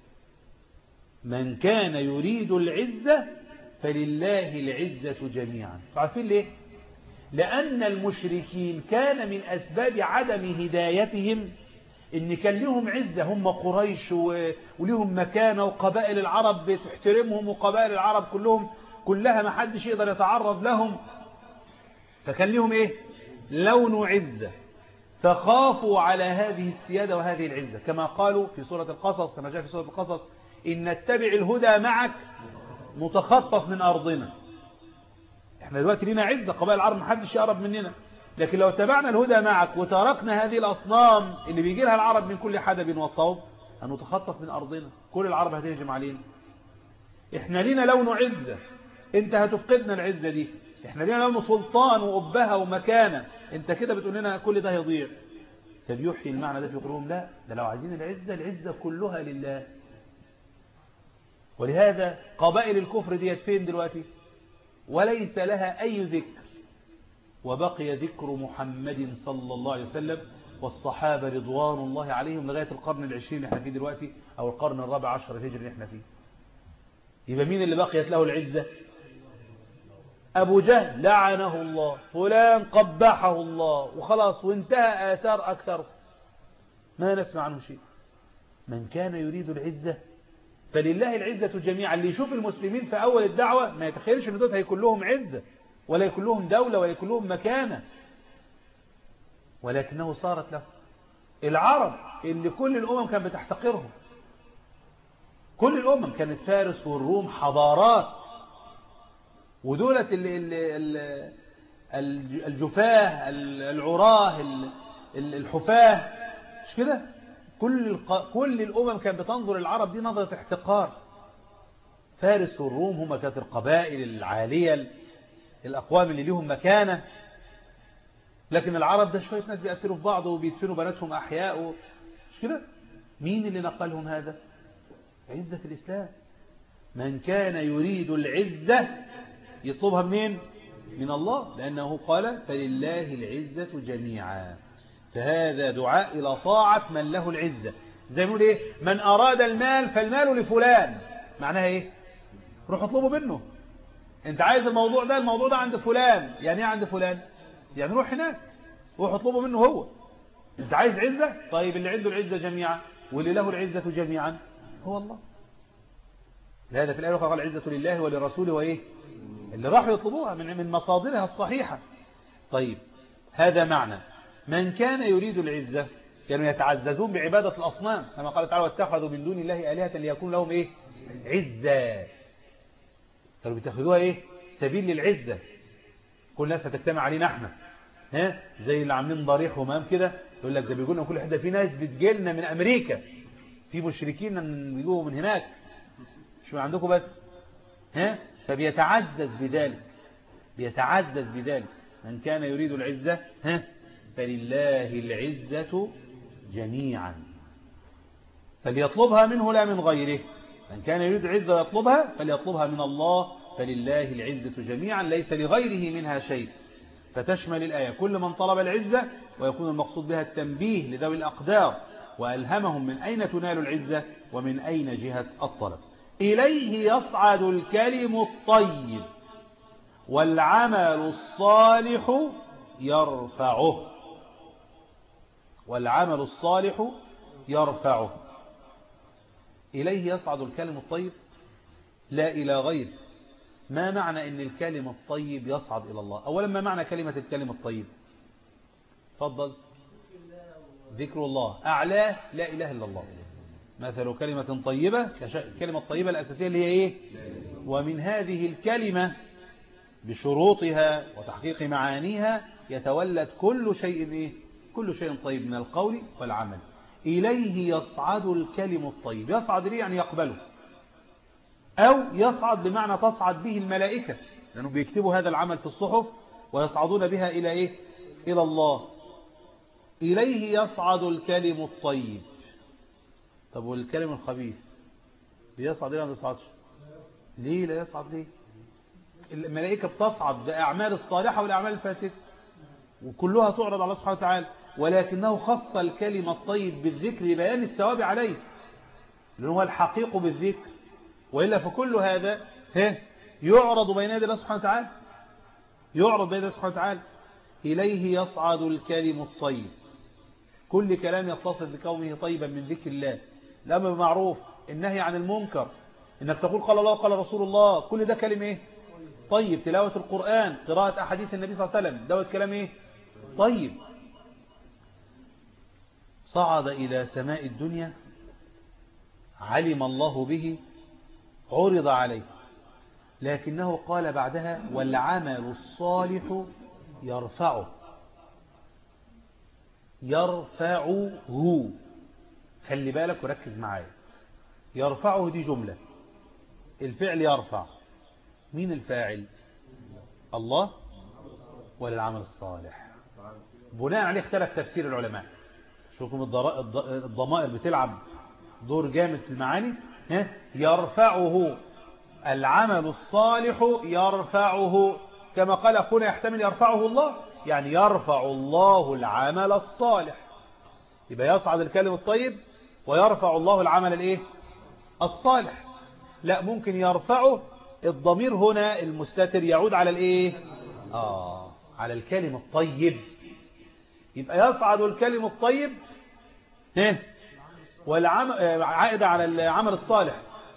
Speaker 4: من كان يريد العزة فلله العزة جميعا. عارفين ليه؟ لأن المشركين كان من أسباب عدم هدايتهم إن كان لهم عزة، هم قريش ولهم مكانة وقبائل العرب بتحترمهم وقبائل العرب كلهم كلها ما حدش يقدر يتعرض لهم، فكان لهم إيه؟ لون عزة، فخافوا على هذه السيادة وهذه العزة، كما قالوا في سورة القصص، كما جاء في سورة القصص إن نتبع الهدى معك نتخطف من أرضنا. احنا دلوقتي لنا عزة، قبائل العرب محدش يقرب مننا، لكن لو تبعنا الهدى معك وتركنا هذه الأصنام اللي بيجي لها العرب من كل حدب وصوب هنتخطف من أرضنا، كل العرب هتهجم علينا. احنا لنا لون عزة، انت هتفقدنا العزة دي. احنا لنا لون سلطان وأبهة ومكانة، انت كده بتقول لنا كل ده يضيع. فبيحيي المعنى ده في قلوبهم، لا ده لو عايزين العزة، العزة كلها لله. ولهذا قبائل الكفر ديت فين دلوقتي؟ وليس لها أي ذكر، وبقي ذكر محمد صلى الله عليه وسلم والصحابة رضوان الله عليهم لغاية القرن العشرين اللي احنا فيه دلوقتي، أو القرن الرابع عشر الهجري اللي احنا فيه. يبقى مين اللي بقيت له العزة؟ أبو جهل لعنه الله، فلان قبحه الله، وخلاص وانتهى آثار أكثر، ما نسمع عنه شيء. من كان يريد العزة فلله العزة جميعا. اللي يشوف المسلمين في أول الدعوة ما يتخيلش أن دول هيكون لهم عزة ولا يكون لهم دولة ولا يكون لهم مكانة، ولكنه صارت له. العرب اللي كل الأمم كانت بتحتقرهم، كل الأمم كانت فارس والروم حضارات، ودولة الجفاه العراه الحفاه، مش كده؟ كل كل الأمم كانت بتنظر العرب دي نظرة احتقار. فارس والروم هم كانت القبائل العالية، الأقوام اللي ليهم مكانة، لكن العرب ده شوية ناس بيقتلوا في بعض وبيدفنوا بناتهم أحياء و... مش كده؟ مين اللي نقلهم هذا؟ عزة الإسلام. من كان يريد العزة يطلبها منين؟ من الله، لأنه قال فلله العزة جميعا. فهذا دعاء إلى طاعة من له العزة. زي ما نقول إيه؟ من أراد المال فالمال لفلان. معناها إيه؟ روح اطلبه منه. أنت عايز الموضوع ده، الموضوع ده عند فلان. يعني إيه عند فلان؟ يعني روح هناك روح اطلبه منه هو. أنت عايز عزة؟ طيب اللي عنده العزة جميعا واللي له العزة جميعا هو الله. لهذا في الآية قال العزة لله ولرسوله وإيه؟ اللي راحوا يطلبوها من من مصادرها الصحيحة. طيب هذا معنى من كان يريد العزة كانوا يتعززون بعبادة الأصنام، كما قال تعالى واتخذوا من دون الله آلهة ليكون لهم إيه؟ عزة. كانوا بيتخذوها إيه؟ سبيل للعزة. كل الناس هتجتمع علينا احنا، ها؟ زي اللي عاملين ضريح ومام كده، يقول لك ده بيقول لنا كل حته في ناس بتجيلنا من أمريكا، في مشركين بيجوا من هناك، مش من عندكم بس، ها؟ فبيتعزز بذلك، بيتعزز بذلك. من كان يريد العزة ها فلله العزة جميعا فليطلبها منه لا من غيره. من كان يريد العزة يطلبها فليطلبها من الله، فلله العزة جميعا ليس لغيره منها شيء. فتشمل الآية كل من طلب العزة، ويكون المقصود بها التنبيه لذوي الأقدار وألهمهم من أين تنال العزة ومن أين جهة الطلب. إليه يصعد الكلم الطيب والعمل الصالح يرفعه. والعمل الصالح يرفعه. إليه يصعد الكلم الطيب لا إلى غيره. ما معنى أن الكلم الطيب يصعد إلى الله؟ أولا ما معنى كلمة الكلم الطيب؟ تفضل. ذكر الله أعلاه لا إله إلا الله. مثل كلمة طيبة كلمة طيبة الأساسية اللي هي إيه؟ ومن هذه الكلمة بشروطها وتحقيق معانيها يتولد كل شيء إيه؟ كل شيء طيب من القول والعمل. إليه يصعد الكلم الطيب. يصعد ليه؟ يعني يقبله، أو يصعد بمعنى تصعد به الملائكة، لأنه بيكتبوا هذا العمل في الصحف ويصعدون بها إلى إيه؟ إلى الله. إليه يصعد الكلم الطيب. طب والكلم الخبيث بيصعد ليه ما بيصعدش؟ ليه لا يصعد؟ ليه؟ الملائكة بتصعد بأعمال الصالحة والأعمال الفاسدة وكلها تعرض على الله سبحانه وتعالى، ولكنه خص الكلمة الطيب بالذكر لبيان الثواب عليه، لأنه هو الحقيق بالذكر، وإلا فكل هذا يعرض بين يدي الله سبحانه وتعالى، يعرض بين يدي الله سبحانه وتعالى. إليه يصعد الكلم الطيب. كل كلام يتصل بكونه طيبا من ذكر الله، الأمر بالمعروف، النهي عن المنكر، إنك تقول قال الله قال رسول الله، كل ده كلمة إيه؟ طيب. تلاوة القرآن، قراءة أحاديث النبي صلى الله عليه وسلم، دوت كلام إيه؟ طيب. صعد إلى سماء الدنيا، علم الله به، عرض عليه، لكنه قال بعدها والعمل الصالح يرفعه. يرفعه. خلي بالك وركز معايا. يرفعه دي جملة، الفعل يرفع. مين الفاعل؟ الله ولا العمل الصالح؟ بناء عليه اختلف تفسير العلماء. شوفوا الضمائر بتلعب دور جامد في المعاني. ها؟ يرفعه العمل الصالح، يرفعه كما قال أخونا يحتمل يرفعه الله، يعني يرفع الله العمل الصالح. يبقى يصعد الكلم الطيب ويرفع الله العمل الايه؟ الصالح. لا، ممكن يرفعه الضمير هنا المستتر يعود على الايه؟ آه على الكلم الطيب. يبقى يصعد الكلم الطيب والعمل عائد على العمل الصالح،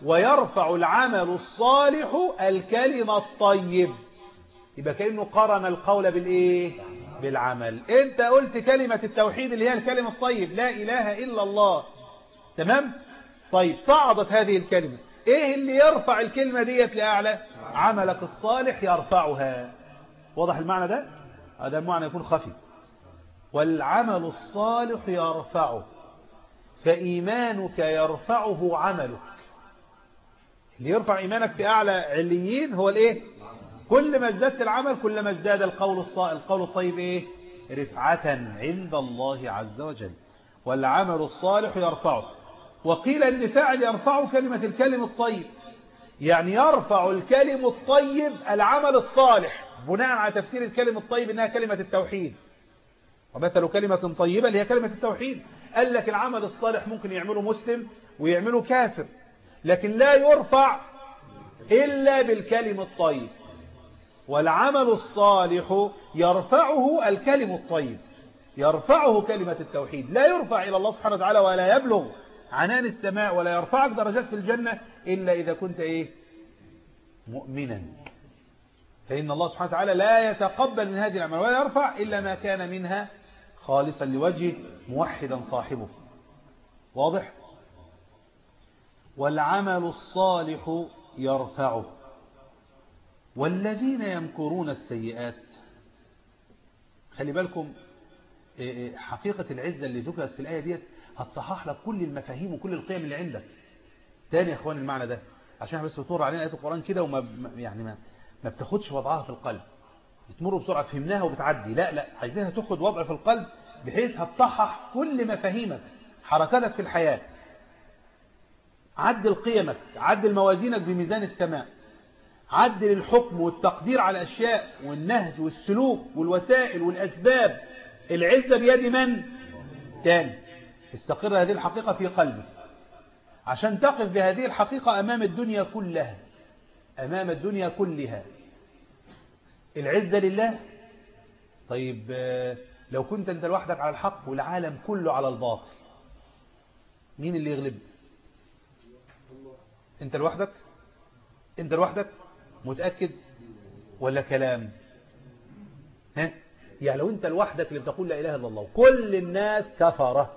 Speaker 4: ويرفع العمل الصالح الكلمة الطيب. يبقى كأنه قرن القول بالإيه؟ بالعمل. أنت قلت كلمة التوحيد اللي هي الكلمة الطيب، لا إله إلا الله، تمام؟ طيب صعدت هذه الكلمة، إيه اللي يرفع الكلمة ديت لأعلى؟ عملك الصالح يرفعها. واضح المعنى ده؟ هذا المعنى يكون خفي. والعمل الصالح يرفعه، فإيمانك يرفعه عملك. اللي يرفع إيمانك في أعلى عليين هو الإيه؟ كل ما ازدادت العمل كل ما ازداد القول الصائل القول الطيب إيه؟ رفعة عند الله عز وجل. والعمل الصالح يرفعه. وقيل ان فاعل يرفعه كلمة الكلم الطيب، يعني يرفع الكلم الطيب العمل الصالح، بناء على تفسير الكلم الطيب انها كلمة التوحيد. ومثل كلمة طيبة اللي هي كلمة التوحيد. قال لك العمل الصالح ممكن يعمله مسلم ويعمله كافر، لكن لا يرفع إلا بالكلم الطيب. والعمل الصالح يرفعه الكلم الطيب، يرفعه كلمة التوحيد، لا يرفع إلى الله سبحانه وتعالى ولا يبلغ عنان السماء ولا يرفعك درجات في الجنة إلا إذا كنت إيه؟ مؤمنا. فإن الله سبحانه وتعالى لا يتقبل من هذه الأعمال ولا يرفع إلا ما كان منها خالصا لوجه موحدا صاحبه. واضح؟ والعمل الصالح يرفعه. والذين يمكرون السيئات، خلي بالكم حقيقة العزة اللي ذكرت في الآية ديت هتصحح لك كل المفاهيم وكل القيم اللي عندك. تاني يا اخوان المعنى ده عشان بس بتمر علينا آيات القرآن كده وما يعني ما, ما بتاخدش وضعها في القلب، بتمر بسرعة فهمناها وبتعدي. لا لا، عايزينها تاخد وضع في القلب بحيث هتصحح كل مفاهيمك، حركاتك في الحياة. عدل قيمك، عدل موازينك بميزان السماء، عدل الحكم والتقدير على الأشياء والنهج والسلوك والوسائل والأسباب. العزة بيد من؟ تاني استقر هذه الحقيقة في قلبك عشان تقف بهذه الحقيقة أمام الدنيا كلها، أمام الدنيا كلها. العزة لله. طيب لو كنت أنت لوحدك على الحق والعالم كله على الباطل، مين اللي يغلب؟ أنت لوحدك؟ أنت لوحدك؟ متأكد ولا كلام؟ ها؟ يعني لو أنت لوحدك اللي بتقول لا إله إلا الله كل الناس كفرة،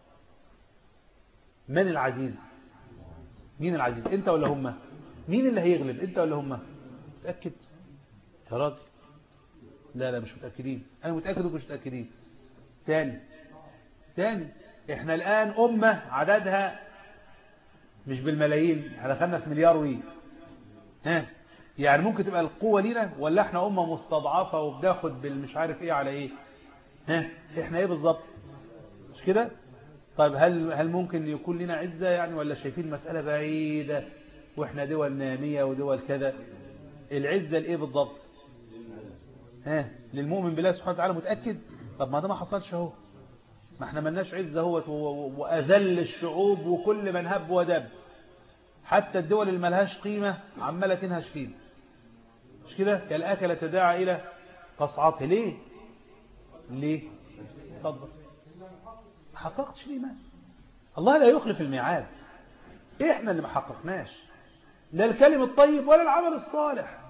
Speaker 4: من العزيز؟ مين العزيز؟ أنت ولا هم؟ مين اللي هيغلب؟ أنت ولا هم؟ متأكد يا راجل؟ لا لا مش متأكدين. أنا متأكد ومش متأكدين. تاني تاني إحنا الآن أمة عددها مش بالملايين، احنا دخلنا في مليار وي. ها يعني ممكن تبقى القوة لينا ولا احنا أمة مستضعفة وبناخد بالمش عارف ايه على ايه؟ ها احنا ايه بالظبط؟ مش كده؟ طيب هل هل ممكن يكون لنا عزة يعني، ولا شايفين المسألة بعيدة واحنا دول نامية ودول كذا؟ العزة لايه بالضبط؟ ها للمؤمن بالله سبحانه وتعالى. متأكد؟ طب ما ده ما حصلش اهو، ما احنا ملناش عزة هو وأذل الشعوب وكل من هب ودب، حتى الدول اللي ملهاش قيمة عمالة تنهش فيه، مش كده؟ كالأكلة تداعى إلى قصعته. ليه؟ ليه؟ اتفضل. ما حققتش الإيمان. الله لا يخلف الميعاد، إحنا اللي ما حققناش لا الكلم الطيب ولا العمل الصالح.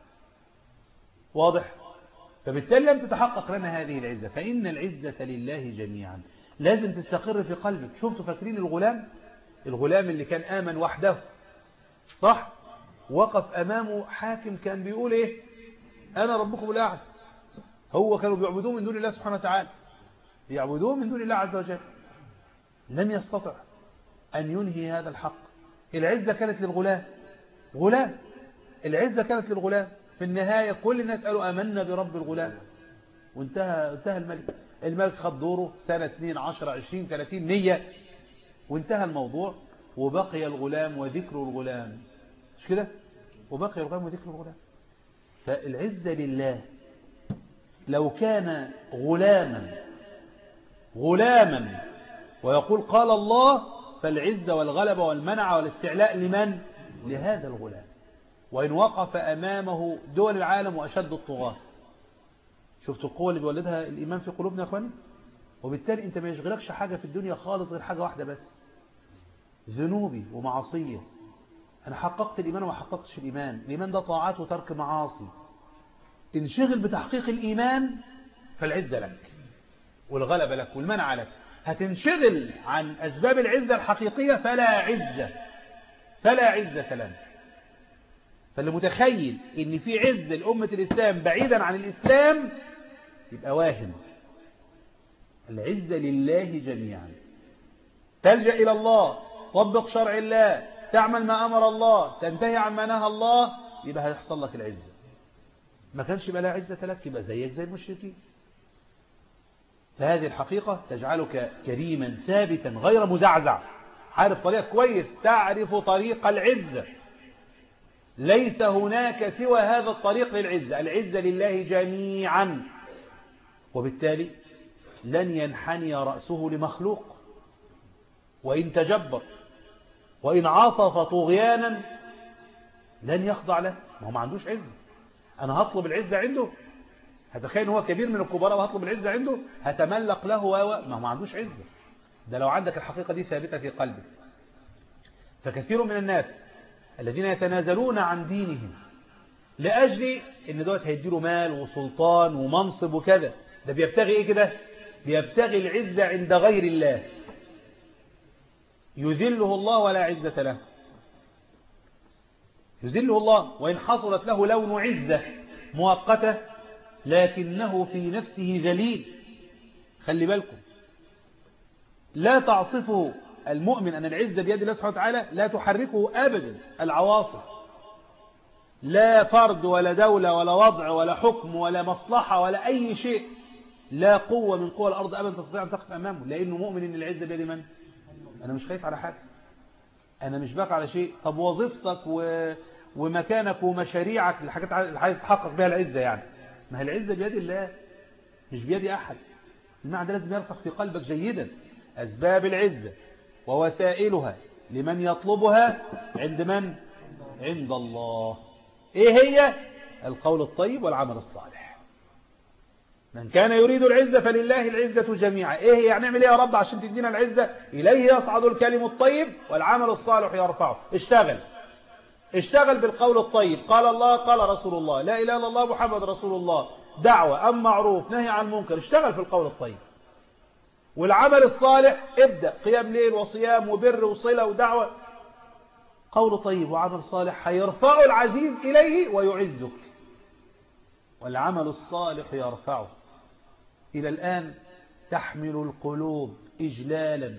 Speaker 4: واضح؟ فبالتالي لم تتحقق لنا هذه العزة. فإن العزة لله جميعا، لازم تستقر في قلبك. شفتوا فاكرين الغلام؟ الغلام اللي كان آمن وحده، صح؟ وقف أمامه حاكم كان بيقول إيه؟ أنا ربكم الأعلى. هو كانوا بيعبدوه من دون الله سبحانه وتعالى، بيعبدوه من دون الله عز وجل. لم يستطع أن ينهي هذا الحق. العزة كانت للغلام، غلام، العزة كانت للغلام. في النهاية كل الناس قالوا آمنا برب الغلام، وانتهى انتهى الملك. الملك خد دوره سنة اثنين عشر عشرين ثلاثين مية وانتهى الموضوع، وبقي الغلام وذكر الغلام، مش كده؟ وبقي الغلام وذكر الغلام. فالعزة لله. لو كان غلاما غلاما ويقول قال الله، فالعزة والغلبة والمنع والاستعلاء لمن؟ لهذا الغلام. وإن وقف أمامه دول العالم وأشد الطغاة. شفتوا القوة اللي بيولدها الإيمان في قلوبنا يا أخواني؟ وبالتالي أنت ما يشغلكش حاجة في الدنيا خالص غير حاجة واحدة بس، ذنوبي ومعصية أنا حققت الإيمان وما حققتش الإيمان. الإيمان ده طاعات وترك معاصي. انشغل بتحقيق الإيمان فالعزة لك والغلبة لك والمنع لك. هتنشغل عن أسباب العزة الحقيقية فلا عزة فلا عزة لنا. فاللي متخيل إن في عزة لأمة الإسلام بعيدا عن الإسلام يبقى واهم. العزة لله جميعا. تلجأ إلى الله، طبق شرع الله، تعمل ما أمر الله، تنتهي عن ما نهى الله، يبقى هيحصل لك العزة. ما كانش يبقى لا عزة لك، يبقى زيك زي المشركين. فهذه الحقيقة تجعلك كريما ثابتا غير مزعزع. عارف طريق كويس، تعرف طريق العزة. ليس هناك سوى هذا الطريق للعزة. العزة لله جميعا، وبالتالي لن ينحني رأسه لمخلوق وإن تجبر وإن عصف طغيانا لن يخضع له. ما هو ما عندوش عزة. أنا هطلب العزة عنده، هتخيل هو كبير من الكبراء وهطلب العزة عنده، هتملق له و ما هو ما عندوش عزة. ده لو عندك الحقيقة دي ثابتة في قلبك. فكثير من الناس الذين يتنازلون عن دينهم لأجل إن دوت هيديله مال وسلطان ومنصب وكذا، ده بيبتغي إيه كده؟ بيبتغي العزة عند غير الله، يذله الله ولا عزة له. يذله الله وإن حصلت له لون عزة مؤقتة لكنه في نفسه ذليل. خلي بالكم، لا تعصفه المؤمن أن العزة بيد الله سبحانه وتعالى، لا تحركه أبدا العواصف، لا فرد ولا دولة ولا وضع ولا حكم ولا مصلحة ولا أي شيء، لا قوة من قوى الأرض أبدا تستطيع أن تقف أمامه، لأنه مؤمن أن العزة بيد من؟ أنا مش خايف على حاجة، أنا مش باقي على شيء. طب وظيفتك و... ومكانك ومشاريعك، الحاجات اللي عايز تحقق بها العزة يعني، ما هي العزة بيد الله مش بيد أحد. المعنى ده لازم يرسخ في قلبك جيدا. أسباب العزة ووسائلها لمن يطلبها عند من؟ عند الله. إيه هي؟ القول الطيب والعمل الصالح. من كان يريد العزة فلله العزة جميعا. إيه هي؟ يعني نعمل إيه يا رب عشان تدينا العزة؟ إليه يصعد الكلم الطيب والعمل الصالح يرفعه. اشتغل اشتغل بالقول الطيب، قال الله قال رسول الله، لا إله إلا الله محمد رسول الله، دعوة أم معروف نهي عن منكر، اشتغل في القول الطيب. والعمل الصالح ابدأ قيام ليل وصيام وبر وصلة ودعوة. قول طيب وعمل صالح هيرفع العزيز إليه ويعزك، والعمل الصالح يرفعه. إلى الآن تحمل القلوب إجلالا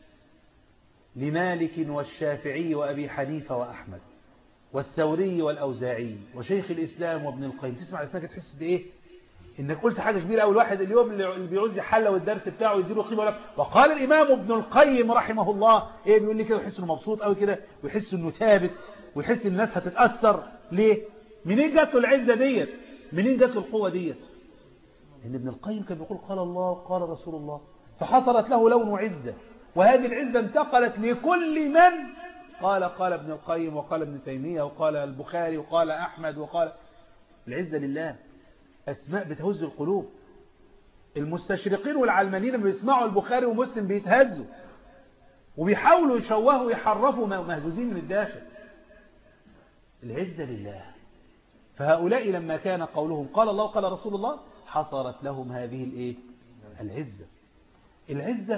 Speaker 4: لمالك والشافعي وأبي حنيفة وأحمد والثوري والأوزاعي وشيخ الإسلام وابن القيم. تسمع الإسلام تحس بإيه؟ إنك قلت حاجة كبيرة. أول واحد اليوم اللي بيعوز يحلى والدرس بتاعه يديله قيمة لك. وقال الإمام ابن القيم رحمه الله إيه؟ بيقول لي كده ويحس إنه مبسوط قوي كده، ويحس إنه ثابت، ويحس إن الناس هتتأثر. ليه؟ منين جات له العزة ديت؟ منين جات له القوة ديت؟ إن ابن القيم كان بيقول قال الله وقال رسول الله، فحصلت له لون عزة، وهذه العزة انتقلت لكل من قال قال ابن القيم وقال ابن تيمية وقال البخاري وقال أحمد وقال. العزة لله، أسماء بتهز القلوب. المستشرقين والعلمانيين لما بيسمعوا البخاري ومسلم بيتهزوا وبيحاولوا يشوهوا ويحرفوا مهزوزين من الداخل. العزة لله. فهؤلاء لما كان قولهم قال الله قال رسول الله حصلت لهم هذه الايه؟ العزة. العزة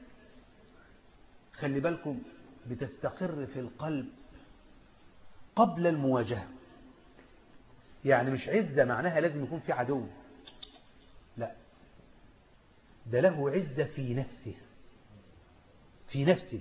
Speaker 4: خلي بالكم بتستقر في القلب قبل المواجهة. يعني مش عزة معناها لازم يكون في عدو، لا، ده له عزة في نفسه. في نفسه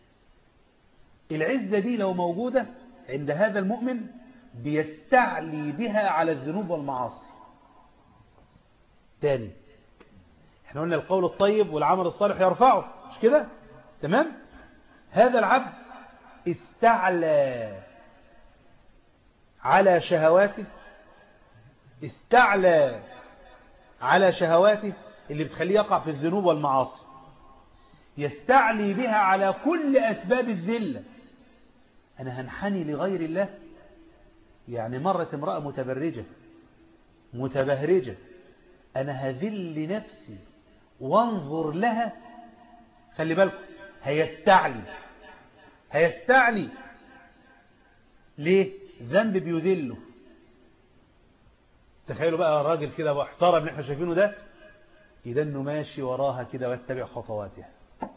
Speaker 4: العزة دي لو موجودة عند هذا المؤمن بيستعلي بها على الذنوب والمعاصي. تاني، احنا قلنا القول الطيب والعمل الصالح يرفعه، مش كده؟ تمام؟ هذا العبد استعلى على شهواته، استعلى على شهواته اللي بتخليه يقع في الذنوب والمعاصي، يستعلي بها على كل أسباب الذلة. أنا هنحني لغير الله. يعني مرت امرأة متبرجة متبهرجة، أنا هذل نفسي وانظر لها. خلي بالكم، هيستعلي هيستعلي ليه؟ ذنب بيذله. تخيلوا بقى الراجل كده محترم اللي احنا شايفينه ده، إذا انه ماشي وراها كده ويتبع خطواتها.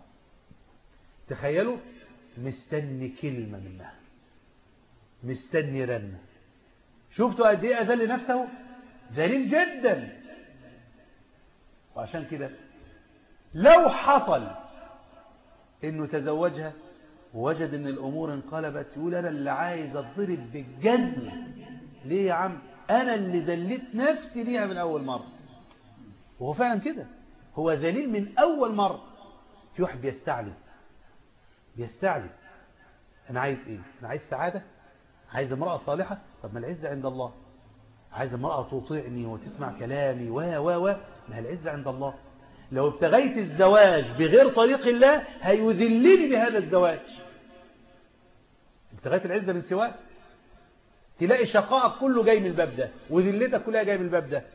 Speaker 4: تخيلوا مستني كلمة منها، مستني رنة. شفتوا قد ايه أذل نفسه؟ ذليل جدا. وعشان كده لو حصل انه تزوجها ووجد ان الامور انقلبت، يقول انا اللي عايز اضرب بالجزمة. ليه يا عم؟ انا اللي ذليت نفسي ليها من اول مرة. وهو فعلا كده، هو ذليل من اول مرة. في واحد بيستعلي بيستعلي انا عايز ايه؟ انا عايز سعادة، عايز امرأة صالحة. طب ما العزة عند الله. عايز امرأة تطيعني وتسمع كلامي و و و ما العزة عند الله. لو ابتغيت الزواج بغير طريق الله هيذلني بهذا الزواج. ابتغيت العزة من سواه، تلاقي شقائك كله جاي من الباب ده، وذلتك كلها جاي من الباب ده.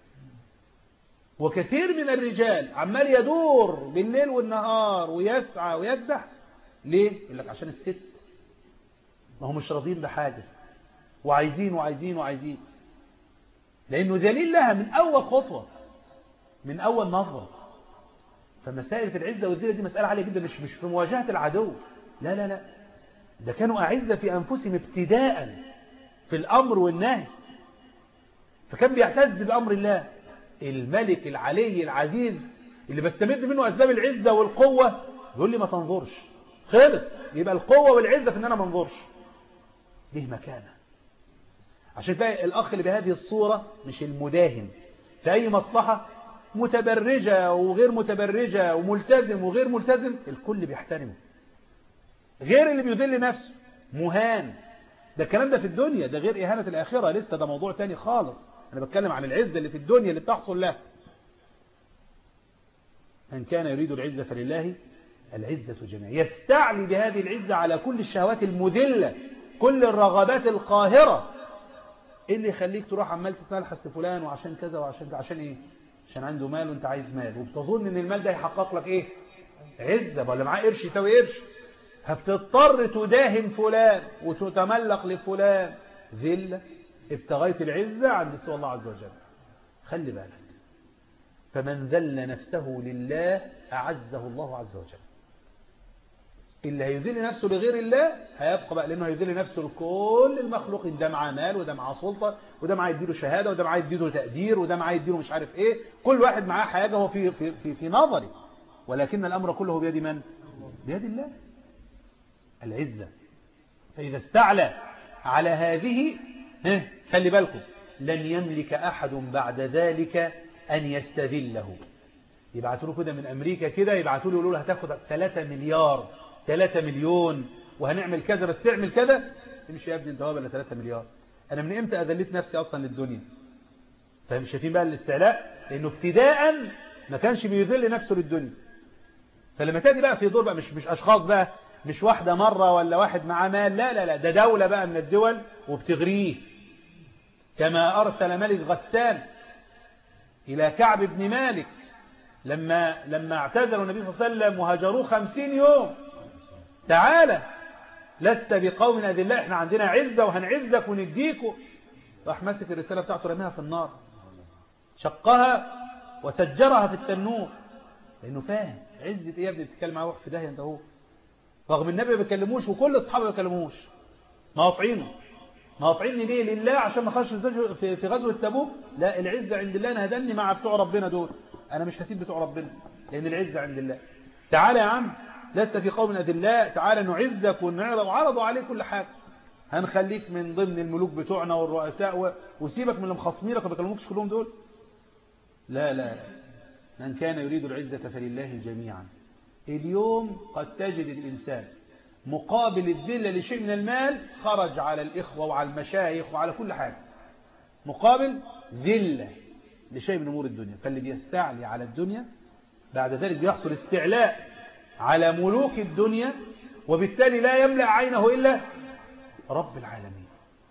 Speaker 4: وكثير من الرجال عمال يدور بالليل والنهار ويسعى ويكدح. ليه؟ يقول لك عشان الست، ما هم مش راضين بحاجة وعايزين وعايزين وعايزين، لأنه ذليل لها من أول خطوة، من أول نظرة. فمسائل في العزة والذلة دي مسألة عالية جدا، مش مش في مواجهة العدو، لا لا لا، ده كانوا أعزة في أنفسهم ابتداء في الأمر والنهي. فكان بيعتز بأمر الله. الملك العلي العزيز اللي بستمد منه أسباب العزة والقوة يقول لي ما تنظرش، خلص. يبقى القوة والعزة في أن أنا ما انظرش، ليه مكانة. عشان تلاقي الأخ اللي بهذه الصورة مش المداهن في أي مصلحة، متبرجة وغير متبرجة وملتزم وغير ملتزم، الكل بيحترمه. غير اللي بيذل نفسه مهان. ده الكلام ده في الدنيا، ده غير إهانة الآخرة، لسه ده موضوع تاني خالص. أنا بتكلم عن العزة اللي في الدنيا اللي بتحصل له. من كان يريد العزة فلله العزة جميعا. يستعلي بهذه العزة على كل الشهوات المذلة، كل الرغبات القاهرة. ايه اللي يخليك تروح عمال تتملحس لفلان وعشان كذا وعشان كذا؟ عشان ايه؟ عشان عنده مال وانت عايز مال، وبتظن ان المال ده يحقق لك ايه؟ عزة. ولا معاه قرش يساوي قرش. هتضطر تداهن فلان وتتملق لفلان. ذلة. ابتغيت العزة عند سوى الله عز وجل. خلي بالك، فمن ذل نفسه لله أعزه الله عز وجل. اللي هيذل نفسه لغير الله هيبقى بقى، لأنه هيذل نفسه لكل المخلوقين. ده معاه مال، وده معاه سلطة، وده معاه يديله شهادة، وده معاه يديله تقدير، وده معاه يديله مش عارف ايه. كل واحد معاه حاجة هو في, في, في, في نظري، ولكن الأمر كله بيد من؟ بيد الله. العزة. فإذا استعلى على هذه، خلي بالكم، لن يملك أحد بعد ذلك أن يستذله. يبعثوا له كده من أمريكا كده، يبعثوا له يقولوا له هتاخد ثلاثة مليار، ثلاثة مليون، وهنعمل كذا، بس تعمل كذا. تمشي يا ابني انت هو ولا ثلاثة مليار؟ أنا من إمتى أذلت نفسي أصلا للدنيا؟ فهم شايفين بقى الاستعلاء، لأنه ابتداء ما كانش بيذل نفسه للدنيا. فلما تأتي بقى في دور بقى، مش مش أشخاص بقى، مش واحدة مرة ولا واحد معاه مال، لا لا لا، ده دولة بقى من الدول وبتغريه. كما أرسل ملك غسان إلى كعب بن مالك لما لما اعتزلوا النبي صلى الله عليه وسلم وهجروه خمسين يوم. تعالى لست بقوم أذلاء، احنا عندنا عزة وهنعزك ونديكوا. راح ماسك الرسالة بتاعته رميها في النار، شقها وسجرها في التنور، لأنه فاهم عزة ايه يا ابني بتتكلم معاه في داهية انت هو. رغم النبي ما بيكلموش وكل اصحابه ما بيكلموش، مقاطعينه. مقاطعيني ليه؟ لله، عشان ما خش في في غزوة تبوك. لا، العزة عند الله. انا هدني مع بتوع ربنا دول، انا مش هسيب بتوع ربنا، لان العزة عند الله. تعالى يا عم، لست في قوم أذلاء، تعالى نعزك ونعرض. وعرضوا عليه كل حاجة، هنخليك من ضمن الملوك بتوعنا والرؤساء، وسيبك من اللي مخصمينك وما بيكلموكش كلهم دول. لا لا، من كان يريد العزة فلله جميعا. اليوم قد تجد الإنسان مقابل الذلة لشيء من المال خرج على الإخوة وعلى المشايخ وعلى كل حاجة، مقابل ذلة لشيء من أمور الدنيا. فاللي بيستعلي على الدنيا بعد ذلك بيحصل استعلاء على ملوك الدنيا، وبالتالي لا يملأ عينه إلا رب العالمين.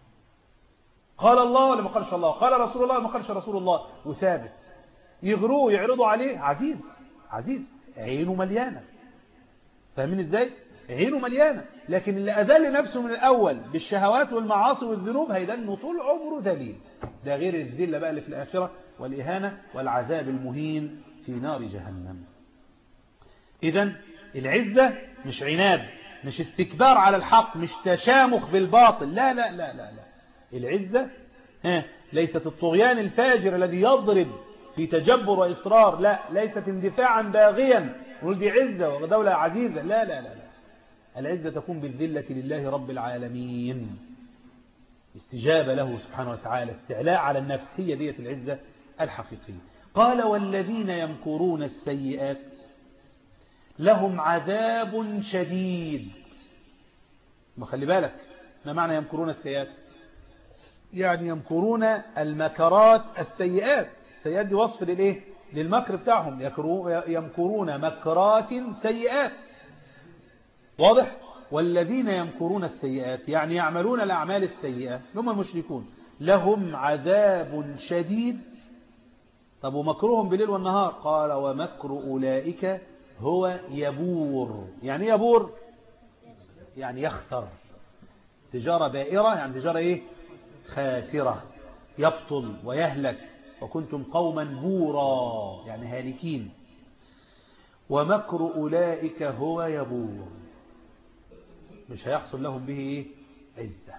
Speaker 4: قال الله ولا ما قالش الله، قال رسول الله ولا ما قالش رسول الله، وثابت. يغروه ويعرضوا عليه، عزيز عزيز، عينه مليانة. فاهمين ازاي؟ عينه مليانة. لكن اللي أذل نفسه من الأول بالشهوات والمعاصي والذنوب هيدنه طول عمره ذليل. ده غير الذلة بقى اللي في الآخرة والإهانة والعذاب المهين في نار جهنم. إذن العزة مش عناد، مش استكبار على الحق، مش تشامخ بالباطل، لا لا لا لا لا. العزة ها ليست الطغيان الفاجر الذي يضرب في تجبر وإصرار، لا، ليست اندفاعا باغيا نقول دي عزة ودولة عزيزة، لا لا لا لا. العزة تكون بالذلة لله رب العالمين، استجابة له سبحانه وتعالى، استعلاء على النفس، هي دية العزة الحقيقية. قال والذين يمكرون السيئات لهم عذاب شديد. ما خلي بالك، ما معنى يمكرون السيئات؟ يعني يمكرون المكرات السيئات. السيئات دي وصف للإيه؟ للمكر بتاعهم، يمكرون مكرات سيئات. واضح؟ والذين يمكرون السيئات يعني يعملون الأعمال السيئة هم المشركون لهم عذاب شديد. طب ومكرهم بالليل والنهار؟ قال ومكر أولئك هو يبور. يعني يبور يعني يخسر، تجارة بائرة يعني تجارة إيه؟ خاسرة، يبطل ويهلك. وكنتم قوما بورا يعني هالكين. ومكر أولئك هو يبور، مش هيحصل لهم به إيه؟ عزة.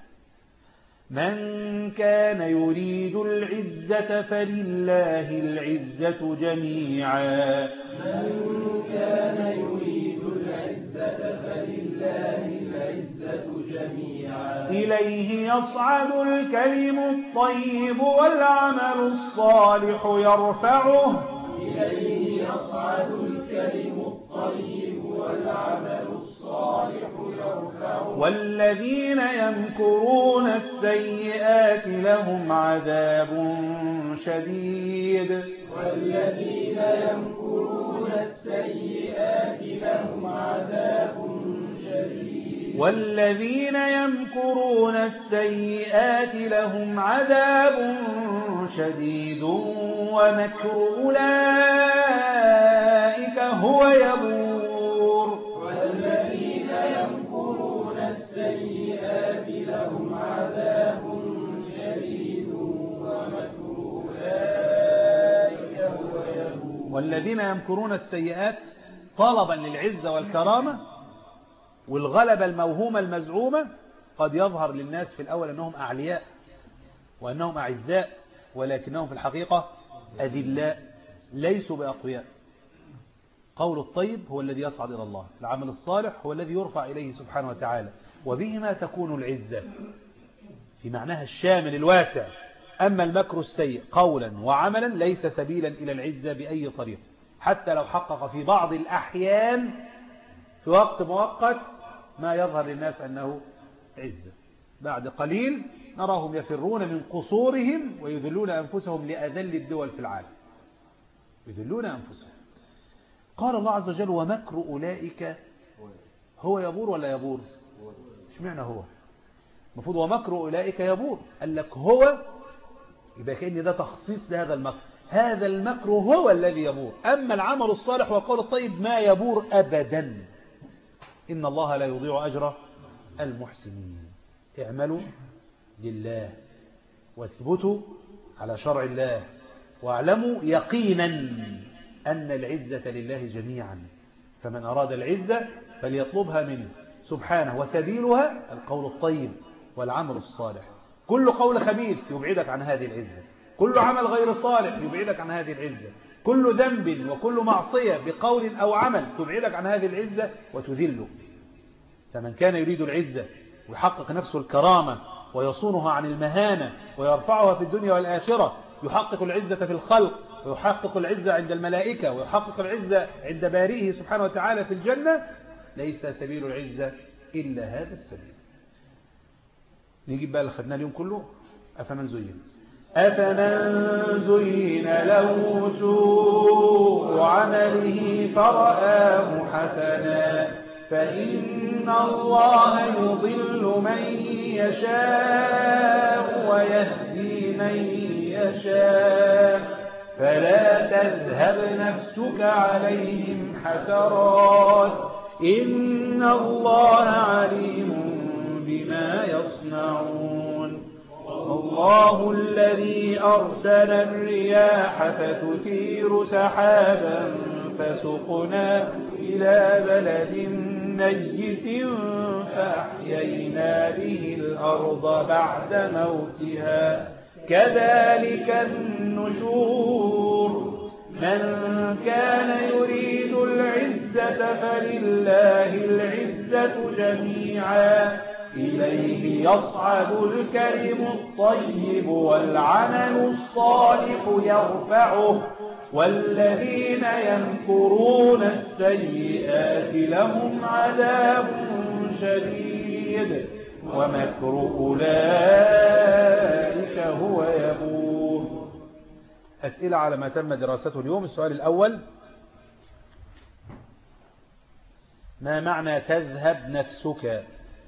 Speaker 4: من كان يريد العزة فلله العزة جميعا.
Speaker 5: من كان يريد العزة فلله العزة جميعا.
Speaker 4: إليه يصعد الكلم الطيب والعمل الصالح يرفعه.
Speaker 5: إليه يصعد الكلم الطيب والعمل الصالح يرفعه.
Speaker 4: والذين يمكرون السيئات لهم عذاب شديد.
Speaker 5: والذين يمكرون السيئات لهم عذاب شديد.
Speaker 4: والذين يمكرون السيئات لهم عذاب شديد ومكر أولئك هو يبور.
Speaker 5: والذين يمكرون السيئات لهم عذاب شديد ومكر أولئك هو يبور.
Speaker 4: والذين يمكرون السيئات طلبا للعزة والكرامة والغلبة الموهومة المزعومة. قد يظهر للناس في الأول أنهم أعلياء وأنهم أعزاء، ولكنهم في الحقيقة أذلاء ليسوا بأقوياء. قول الطيب هو الذي يصعد إلى الله، العمل الصالح هو الذي يرفع إليه سبحانه وتعالى، وبهما تكون العزة في معناها الشامل الواسع. أما المكر السيء قولا وعملا ليس سبيلا إلى العزة بأي طريق، حتى لو حقق في بعض الأحيان في وقت مؤقت ما يظهر للناس أنه عزة. بعد قليل نراهم يفرون من قصورهم ويذلون أنفسهم لأذل الدول في العالم، يذلون أنفسهم. قال الله عز وجل ومكر أولئك هو يبور ولا يبور؟ مش معنى هو المفروض ومكر أولئك يبور، قال لك هو، يبقى كأن ده تخصيص لهذا المكر. هذا المكر هو الذي يبور، أما العمل الصالح والقول الطيب ما يبور أبدا. إن الله لا يضيع أجر المحسنين. اعملوا لله واثبتوا على شرع الله واعلموا يقينا أن العزة لله جميعا. فمن أراد العزة فليطلبها منه سبحانه، وسبيلها القول الطيب والعمل الصالح. كل قول خبيث يبعدك عن هذه العزة، كل عمل غير صالح يبعدك عن هذه العزة، كل ذنب وكل معصية بقول أو عمل تبعدك عن هذه العزة وتذلك. فمن كان يريد العزة ويحقق نفسه الكرامة ويصونها عن المهانة ويرفعها في الدنيا والآخرة، يحقق العزة في الخلق ويحقق العزة عند الملائكة ويحقق العزة عند بارئه سبحانه وتعالى في الجنة، ليس سبيل العزة إلا هذا السبيل. نجيب بقى اللي خدناه اليوم كله. أفمن زين أفمن زين له سوء عمله فرآه حسنا فإن الله يضل من يشاء ويهدي من يشاء فلا تذهب نفسك عليهم حسرات إن الله عليم بما يصنعون الله الذي أرسل الرياح فتثير سحابا فسقنا إلى بلد ميت فأحيينا به الأرض بعد موتها كذلك النشور من كان يريد العزة فلله العزة جميعا إليه يصعد الكلم الطيب والعمل الصالح يرفعه والذين يمكرون السيئات لهم عذاب شديد ومكر أولئك هو يبور. أسئلة على ما تم دراسته اليوم. السؤال الأول: ما معنى تذهب نفسك؟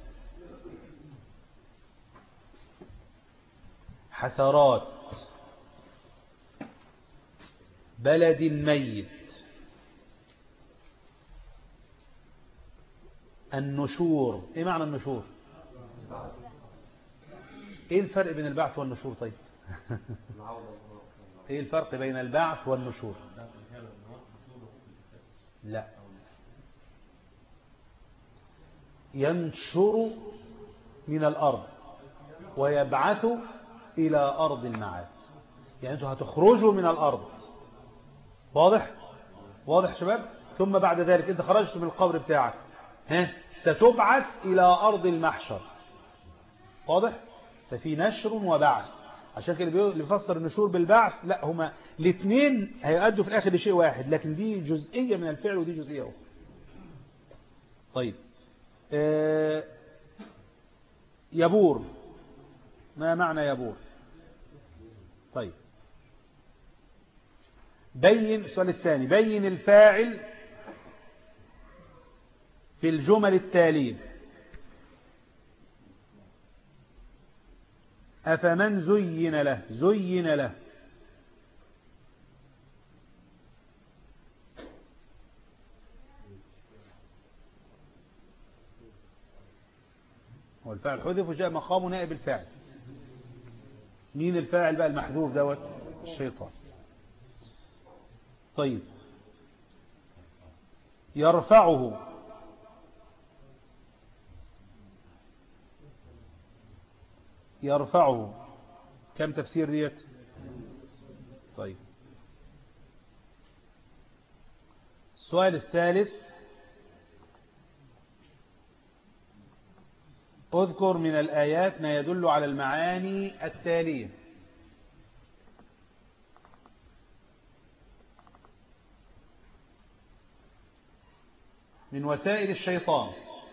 Speaker 4: حسرات، بلد ميت، النشور. ايه معنى النشور؟ ايه الفرق بين البعث والنشور؟ طيب ايه الفرق بين البعث والنشور؟ لا، ينشر من الأرض ويبعث إلى أرض المعاد. يعني أنتوا هتخرجوا من الأرض، واضح؟ واضح شباب؟ ثم بعد ذلك أنت خرجت من القبر بتاعك، ها؟ ستبعث إلى أرض المحشر، واضح؟ ففي نشر وبعث. عشان كده اللي بيفسر النشور بالبعث، لا، هما الاثنين هيؤدوا في الآخر لشيء واحد، لكن دي جزئية من الفعل ودي جزئية أخرى. طيب، آه يبور، ما معنى يبور؟ طيب، بين. السؤال الثاني: بين الفاعل في الجمل التالية. أفمن زين له، زين له، هو الفاعل حذف وجاء مقامه نائب الفاعل. مين الفاعل بقى المحذوف دوت؟ الشيطان. طيب، يرفعه، يرفعه كم تفسير ديت؟ طيب، السؤال الثالث: اذكر من الآيات ما يدل على المعاني التالية. من وسائل الشيطان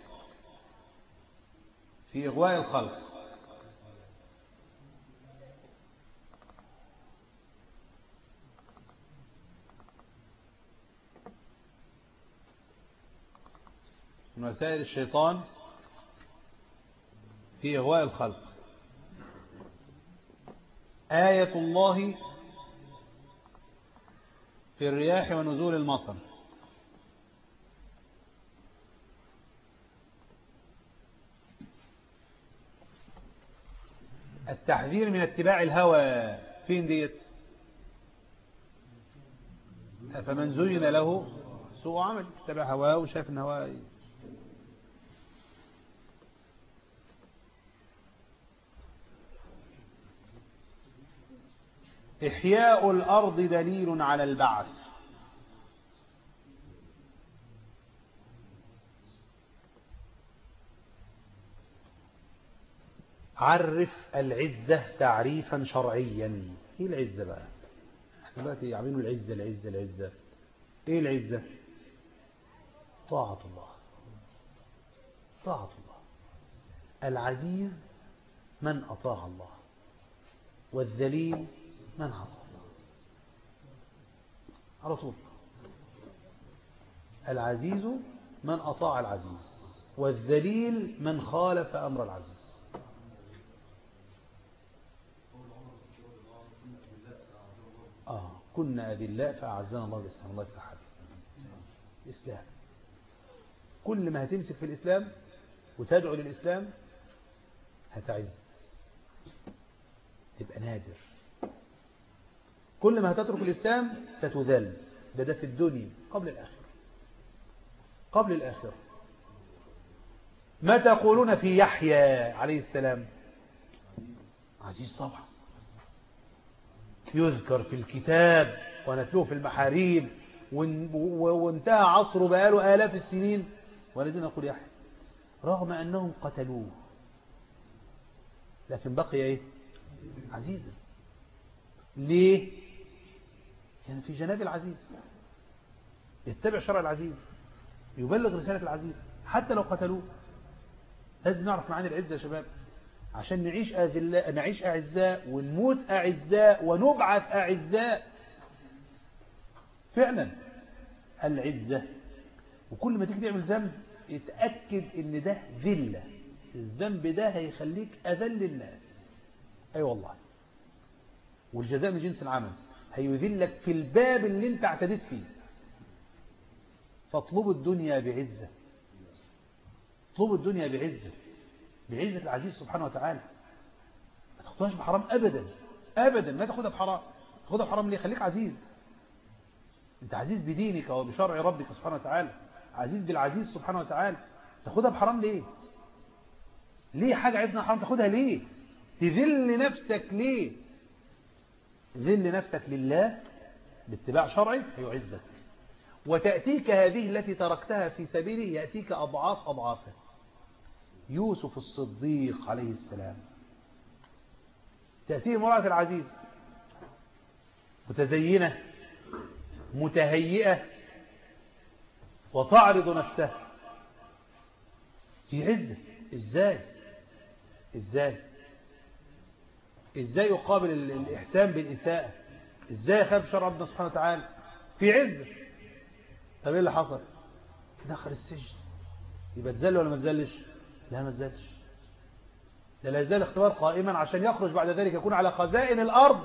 Speaker 4: في إغواء الخلق: من وسائل الشيطان في إغواء الخلق آية الله في الرياح ونزول المطر. التحذير من اتباع الهوى، فين ديت؟ فمن زين له سوء عمل، اتبع هواه وشاف ان هواه. إحياء الأرض دليل على البعث. عرف العزة تعريفا شرعيا. ايه العزة بقى؟ احنا دلوقتي عاملين العزة العزة العزة. ايه العزة؟ طاعة الله، طاعة الله. العزيز من أطاع الله، والذليل من عصى الله. على طول، العزيز من أطاع العزيز، والذليل من خالف أمر العزيز. آه كنا أذلاء فأعزنا الله بالإسلام. الله يفتح عليك. الإسلام. كل ما هتمسك في الإسلام وتدعو للإسلام هتعز، تبقى نادر. كل ما هتترك الإسلام ستذل. ده ده في الدنيا قبل الآخرة، قبل الآخرة. ما تقولون في يحيى عليه السلام؟ عزيز طبعا، يذكر في الكتاب ونتلوه في المحاريب، وانتهى عصره بقاله آلاف السنين، ولذا نقول يحيى رغم أنهم قتلوه لكن بقي إيه؟ عزيزا. ليه؟ كان في جناب العزيز، يتبع شرع العزيز، يبلغ رسالة العزيز حتى لو قتلوه. لازم نعرف معاني العزة يا شباب عشان نعيش أذلاء، نعيش أعزاء ونموت أعزاء ونبعث أعزاء فعلا. العزة. وكل ما تيجي تعمل ذنب يتأكد ان ده ذلة، الذنب ده هيخليك أذل الناس. أي أيوة والله. والجزاء من جنس العمل، هيذلك في الباب اللي انت اعتديت فيه. فاطلبوا الدنيا بعزة، اطلبوا الدنيا بعزة، بعزة العزيز سبحانه وتعالى. ما تاخدهاش بحرام أبدا أبدا، ما تاخدها بحرام. تاخدها بحرام ليه؟ خليك عزيز. انت عزيز بدينك وبشرع ربك سبحانه وتعالى، عزيز بالعزيز سبحانه وتعالى. تاخدها بحرام ليه؟ ليه حاجة عايزنا حرام تاخدها ليه؟ تذل نفسك ليه؟ ذل نفسك لله باتباع شرعه هيعزك، وتأتيك هذه التي تركتها في سبيله يأتيك أضعاف أضعافه. يوسف الصديق عليه السلام تأتيه امرأة العزيز متزينة متهيئة وتعرض نفسها في عزة. ازاي ازاي ازاي يقابل الإحسان بالإساءة؟ ازاي يخاف شرع ربنا سبحانه وتعالى في عزة؟ طب ايه اللي حصل؟ دخل السجن. يبقى تزل ولا ما تزلش؟ لا ما تزلش. ده لا يزال اختبار قائما عشان يخرج بعد ذلك يكون على خزائن الأرض.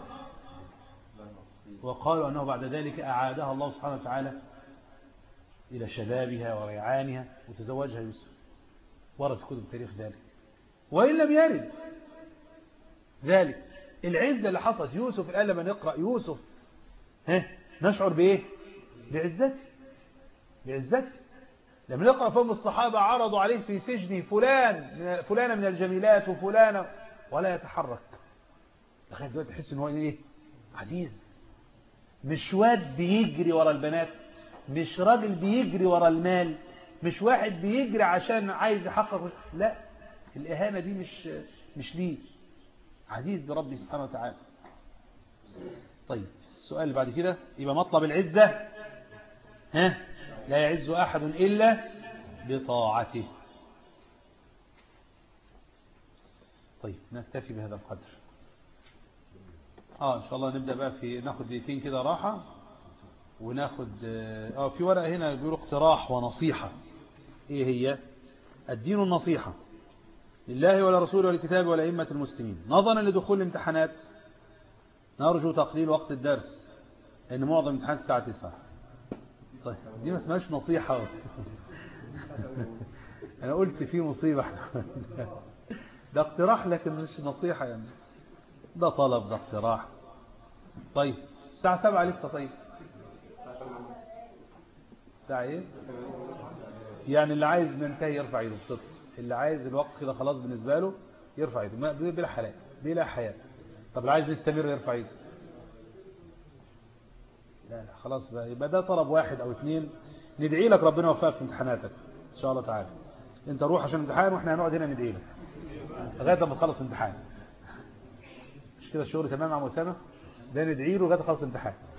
Speaker 4: وقالوا أنه بعد ذلك أعادها الله سبحانه وتعالى إلى شبابها وريعانها وتزوجها يوسف. ورد في كتب التاريخ ذلك، وإن لم يرد ذلك. العزة اللي حصلت يوسف الآن لما نقرأ يوسف ها نشعر بإيه؟ بعزته بعزته. لما نقرأ فهم الصحابة عرضوا عليه في سجنه فلان فلانة من الجميلات وفلانة ولا يتحرك. لغاية دلوقتي تحس إن هو إيه؟ عزيز. مش واد بيجري ورا البنات، مش راجل بيجري ورا المال، مش واحد بيجري عشان عايز يحقق. لا، الإهانة دي مش مش ليه. عزيز بربي سبحانه وتعالى. طيب السؤال اللي بعد كده يبقى مطلب العزة ها لا يعز أحد إلا بطاعته. طيب نكتفي بهذا القدر. اه ان شاء الله نبدأ بقى في ناخد دقيقتين كده راحة، وناخد اه في ورقة هنا بيقولوا اقتراح ونصيحة. ايه هي؟ الدين النصيحة لله ولرسوله وللكتاب ولأئمة المسلمين. نظرا لدخول الامتحانات نرجو تقليل وقت الدرس لأن معظم الامتحانات الساعة تسعة. طيب دي ما اسمهاش نصيحة. أنا قلت في مصيبة. ده اقتراح لكن مش نصيحة يعني. ده طلب، ده اقتراح. طيب الساعة سبعة لسه. طيب الساعة ايه؟ يعني اللي عايز ننتهي يرفع ايده بصدق. اللي عايز الوقت كده خلاص بالنسبة له يرفع ايده بلا حياة بلا حياة. طب اللي عايز نستمر يرفع ايده. لا لا خلاص بقى. يبقى ده طلب واحد او اثنين. ندعي لك ربنا يوفقك في امتحاناتك ان شاء الله تعالى. انت روح عشان امتحان واحنا هنقعد هنا ندعي لك لغايه ما تخلص امتحان. مش كده الشغل تمام يا عم أسامة؟ ده ندعي له لغايه ما تخلص امتحان.